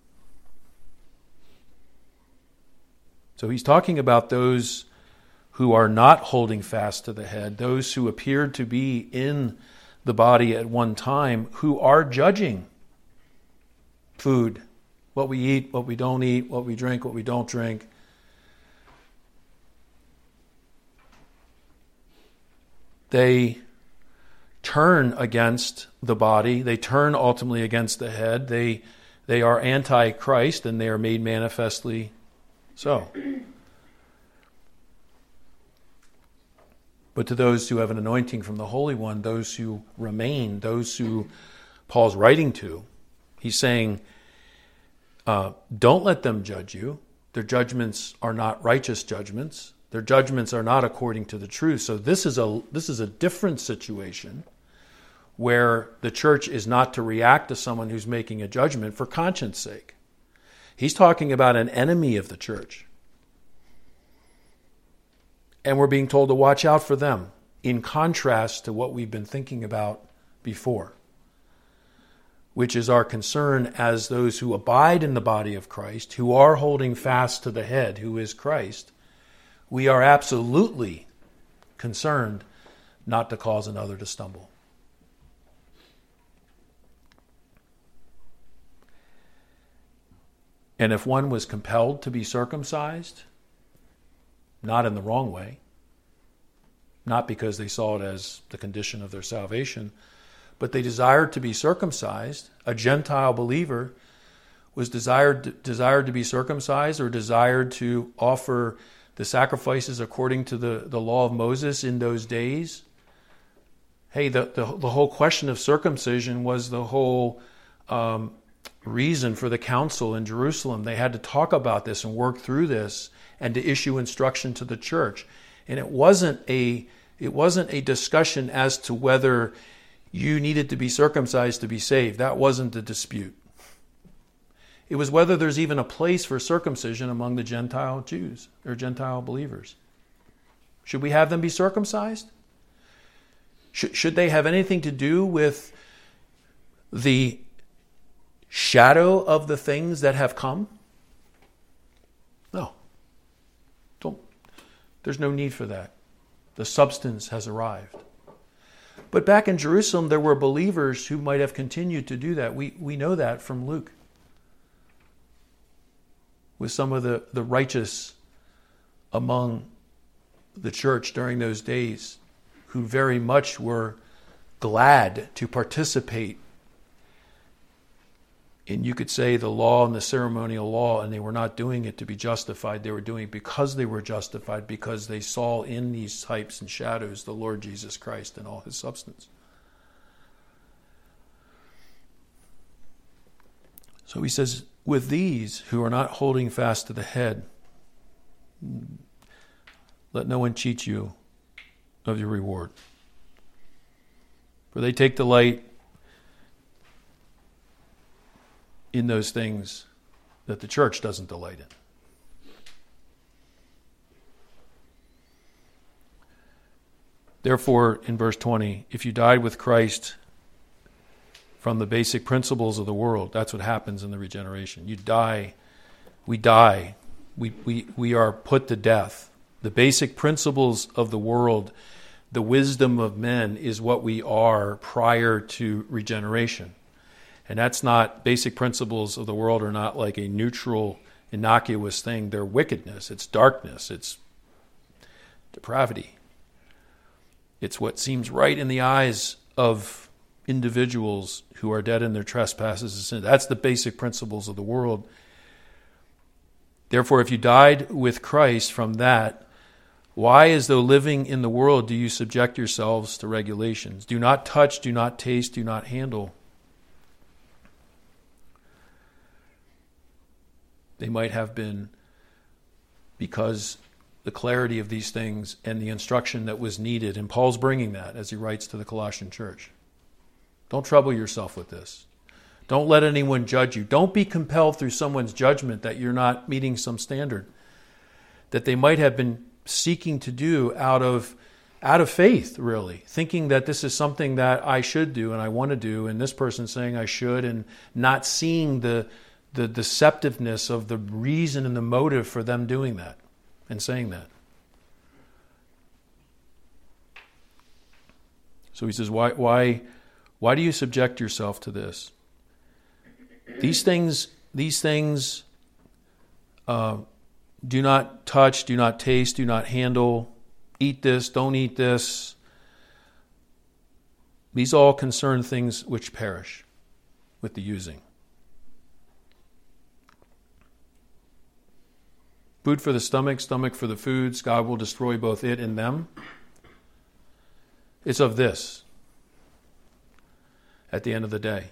So he's talking about those who are not holding fast to the head, those who appeared to be in the body at one time, who are judging food, what we eat, what we don't eat, what we drink, what we don't drink. They turn against the body. They turn ultimately against the head. They, they are anti-Christ, and they are made manifestly so. But to those who have an anointing from the Holy One, those who remain, those who Paul's writing to, he's saying, uh, don't let them judge you. Their judgments are not righteous judgments. Their judgments are not according to the truth. So this is a this is a different situation where the church is not to react to someone who's making a judgment for conscience sake. He's talking about an enemy of the church. And we're being told to watch out for them, in contrast to what we've been thinking about before, which is our concern as those who abide in the body of Christ, who are holding fast to the head, who is Christ. We are absolutely concerned not to cause another to stumble. And if one was compelled to be circumcised, not in the wrong way, not because they saw it as the condition of their salvation, but they desired to be circumcised, a Gentile believer was desired, desired to be circumcised or desired to offer the sacrifices according to the, the law of Moses in those days. Hey, the, the, the whole question of circumcision was the whole um, reason for the council in Jerusalem. They had to talk about this and work through this and to issue instruction to the church. And it wasn't a it wasn't a discussion as to whether you needed to be circumcised to be saved. That wasn't the dispute. It was whether there's even a place for circumcision among the Gentile Jews or Gentile believers. Should we have them be circumcised? Should, should they have anything to do with the shadow of the things that have come? No. Don't. There's no need for that. The substance has arrived. But back in Jerusalem, there were believers who might have continued to do that. We, we know that from Luke. With some of the, the righteous among the church during those days who very much were glad to participate in, you could say, the law and the ceremonial law, and they were not doing it to be justified. They were doing it because they were justified, because they saw in these types and shadows the Lord Jesus Christ and all his substance. So he says, with these who are not holding fast to the head, let no one cheat you of your reward. For they take delight in those things that the church doesn't delight in. Therefore, in verse twenty, if you died with Christ from the basic principles of the world, that's what happens in the regeneration. You die, we die, we, we, we are put to death. The basic principles of the world, the wisdom of men, is what we are prior to regeneration. And that's not, basic principles of the world are not like a neutral, innocuous thing. They're wickedness, it's darkness, it's depravity. It's what seems right in the eyes of individuals who are dead in their trespasses and sins. That's the basic principles of the world. Therefore, if you died with Christ from that, Why, as though living in the world, do you subject yourselves to regulations? Do not touch, do not taste, do not handle. They might have been because the clarity of these things and the instruction that was needed. And Paul's bringing that as he writes to the Colossian church. Don't trouble yourself with this. Don't let anyone judge you. Don't be compelled through someone's judgment that you're not meeting some standard that they might have been seeking to do out of out of faith, really, thinking that this is something that I should do and I want to do, and this person saying I should, and not seeing the the deceptiveness of the reason and the motive for them doing that and saying that. So he says, why why why do you subject yourself to this? These things, these things uh, do not touch, do not taste, do not handle, eat this, don't eat this. These all concern things which perish with the using. Food for the stomach, stomach for the foods, God will destroy both it and them. It's of this at the end of the day.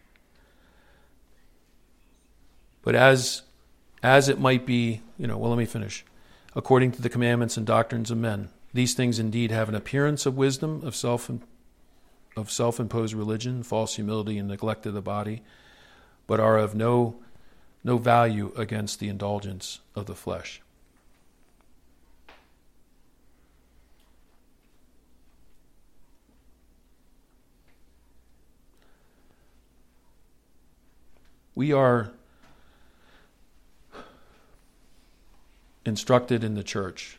But as as it might be, you know, well, let me finish. According to the commandments and doctrines of men, these things indeed have an appearance of wisdom, of self of self-imposed religion, false humility, and neglect of the body, but are of no no value against the indulgence of the flesh. We are instructed in the church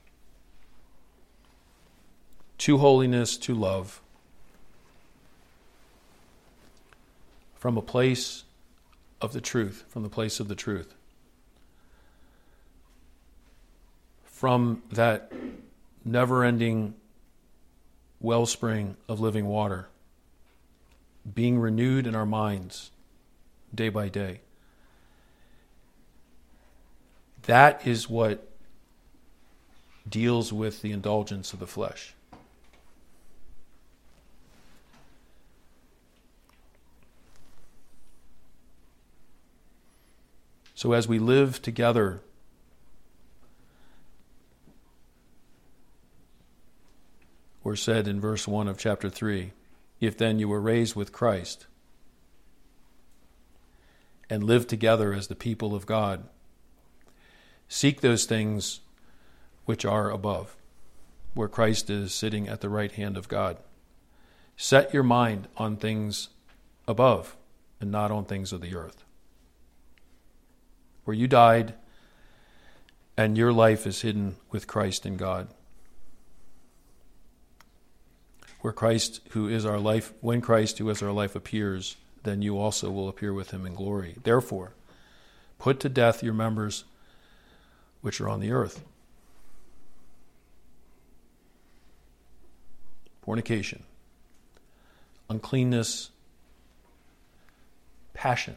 to holiness, to love, from a place of the truth, from the place of the truth, from that never-ending wellspring of living water, being renewed in our minds day by day. That is what deals with the indulgence of the flesh. So as we live together, we're said in verse one of chapter three, if then you were raised with Christ and live together as the people of God, seek those things which are above, where Christ is sitting at the right hand of God. Set your mind on things above and not on things of the earth, where you died and your life is hidden with Christ in God. Where Christ, who is our life, when Christ, who is our life, appears, then you also will appear with him in glory. Therefore, put to death your members which are on the earth. Fornication, uncleanness, passion,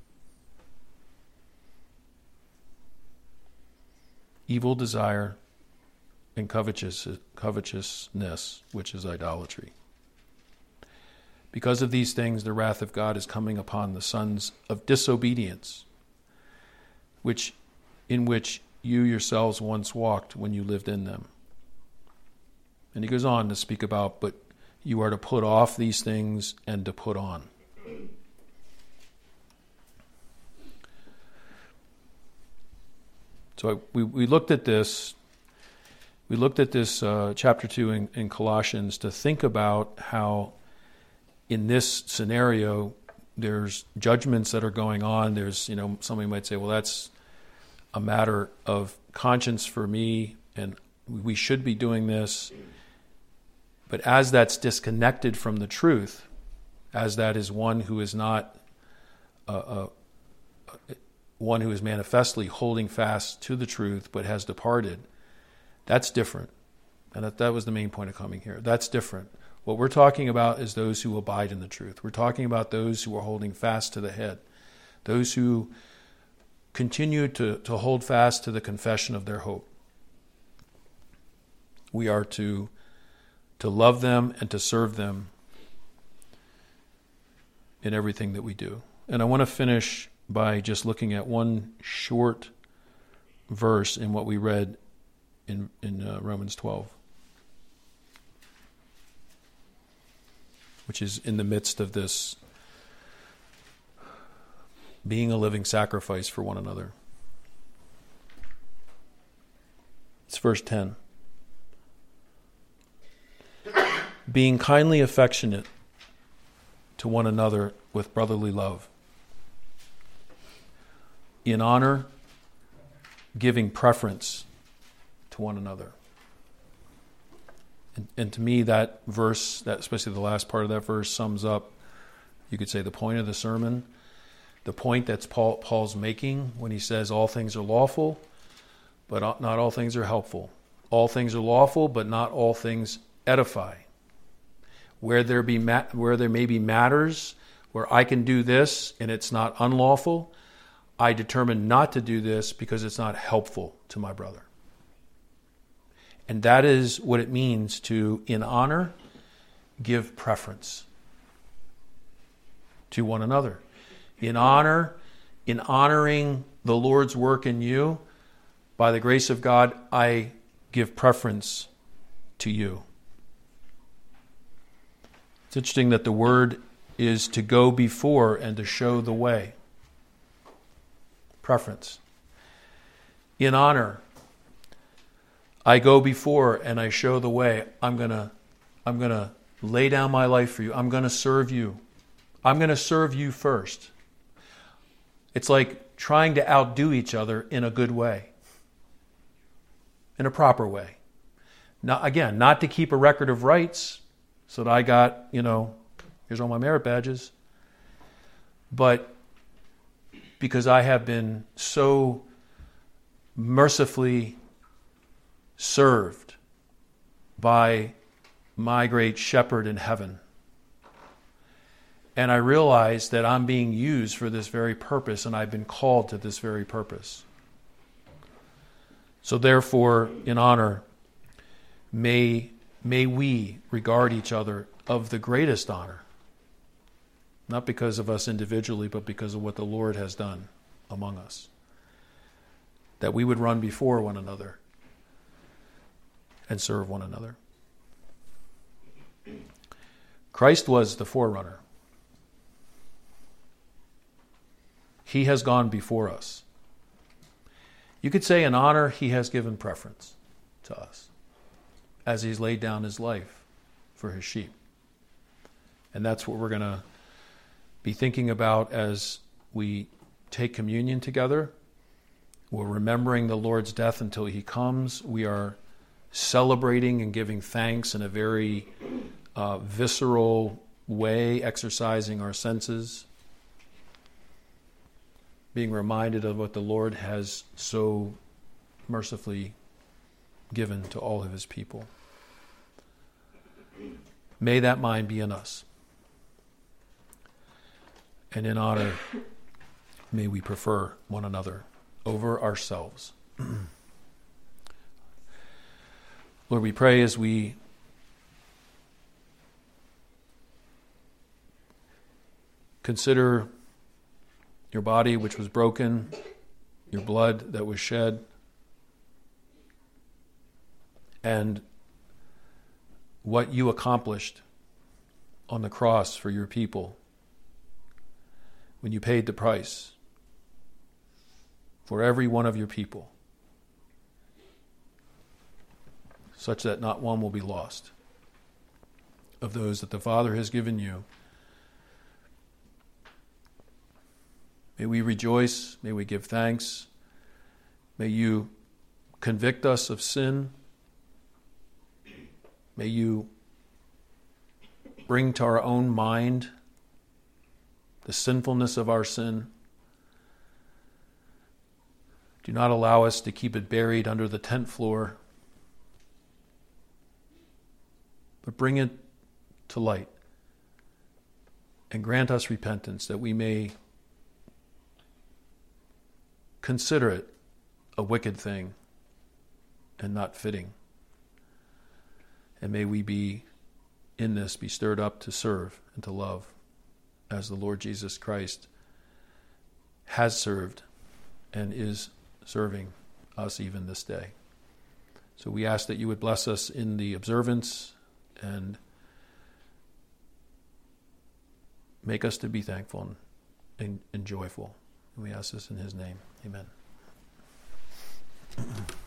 evil desire, and covetous, covetousness, which is idolatry. Because of these things, the wrath of God is coming upon the sons of disobedience, which in which you yourselves once walked when you lived in them. And he goes on to speak about, but you are to put off these things and to put on. So we, we looked at this, we looked at this uh, chapter two in, in Colossians to think about how in this scenario there's judgments that are going on. There's, you know, somebody might say, well, that's a matter of conscience for me and we should be doing this. But as that's disconnected from the truth, as that is one who is not uh, uh, one who is manifestly holding fast to the truth but has departed, that's different. And that, that was the main point of coming here. That's different. What we're talking about is those who abide in the truth. We're talking about those who are holding fast to the head, those who continue to, to hold fast to the confession of their hope. we are to, to love them and to serve them in everything that we do. And I want to finish by just looking at one short verse in what we read in, in uh, Romans twelve, which is in the midst of this being a living sacrifice for one another. It's verse ten. Being kindly affectionate to one another with brotherly love, in honor, giving preference to one another. And, and to me, that verse, that especially the last part of that verse, sums up, you could say, the point of the sermon. The point that's Paul, Paul's making when he says all things are lawful, but not all things are helpful. All things are lawful, but not all things edify. Where there be ma- where there may be matters where I can do this and it's not unlawful, I determine not to do this because it's not helpful to my brother. And that is what it means to, in honor, give preference to one another. In honor, in honoring the Lord's work in you, by the grace of God, I give preference to you. It's interesting that the word is to go before and to show the way. Preference. In honor, I go before and I show the way. I'm going to I'm going to lay down my life for you. I'm going to serve you. I'm going to serve you first. It's like trying to outdo each other in a good way. In a proper way. Now, again, not to keep a record of rights so that I got, you know, here's all my merit badges. But because I have been so mercifully served by my great shepherd in heaven. And I realize that I'm being used for this very purpose, and I've been called to this very purpose. So therefore, in honor, may, may we regard each other of the greatest honor. Not because of us individually, but because of what the Lord has done among us. That we would run before one another and serve one another. Christ was the forerunner. He has gone before us. You could say in honor, he has given preference to us as he's laid down his life for his sheep. And that's what we're going to be thinking about as we take communion together. We're remembering the Lord's death until he comes. We are celebrating and giving thanks in a very uh, visceral way, exercising our senses, being reminded of what the Lord has so mercifully given to all of his people. May that mind be in us. And in honor, may we prefer one another over ourselves. Lord, we pray as we consider your body which was broken, your blood that was shed, and what you accomplished on the cross for your people when you paid the price for every one of your people, such that not one will be lost of those that the Father has given you. May we rejoice, may we give thanks, may you convict us of sin, may you bring to our own mind the sinfulness of our sin. Do not allow us to keep it buried under the tent floor, but bring it to light and grant us repentance that we may consider it a wicked thing and not fitting. And may we be, in this, be stirred up to serve and to love as the Lord Jesus Christ has served and is serving us even this day. So we ask that you would bless us in the observance and make us to be thankful and, and joyful. And we ask this in his name. Amen.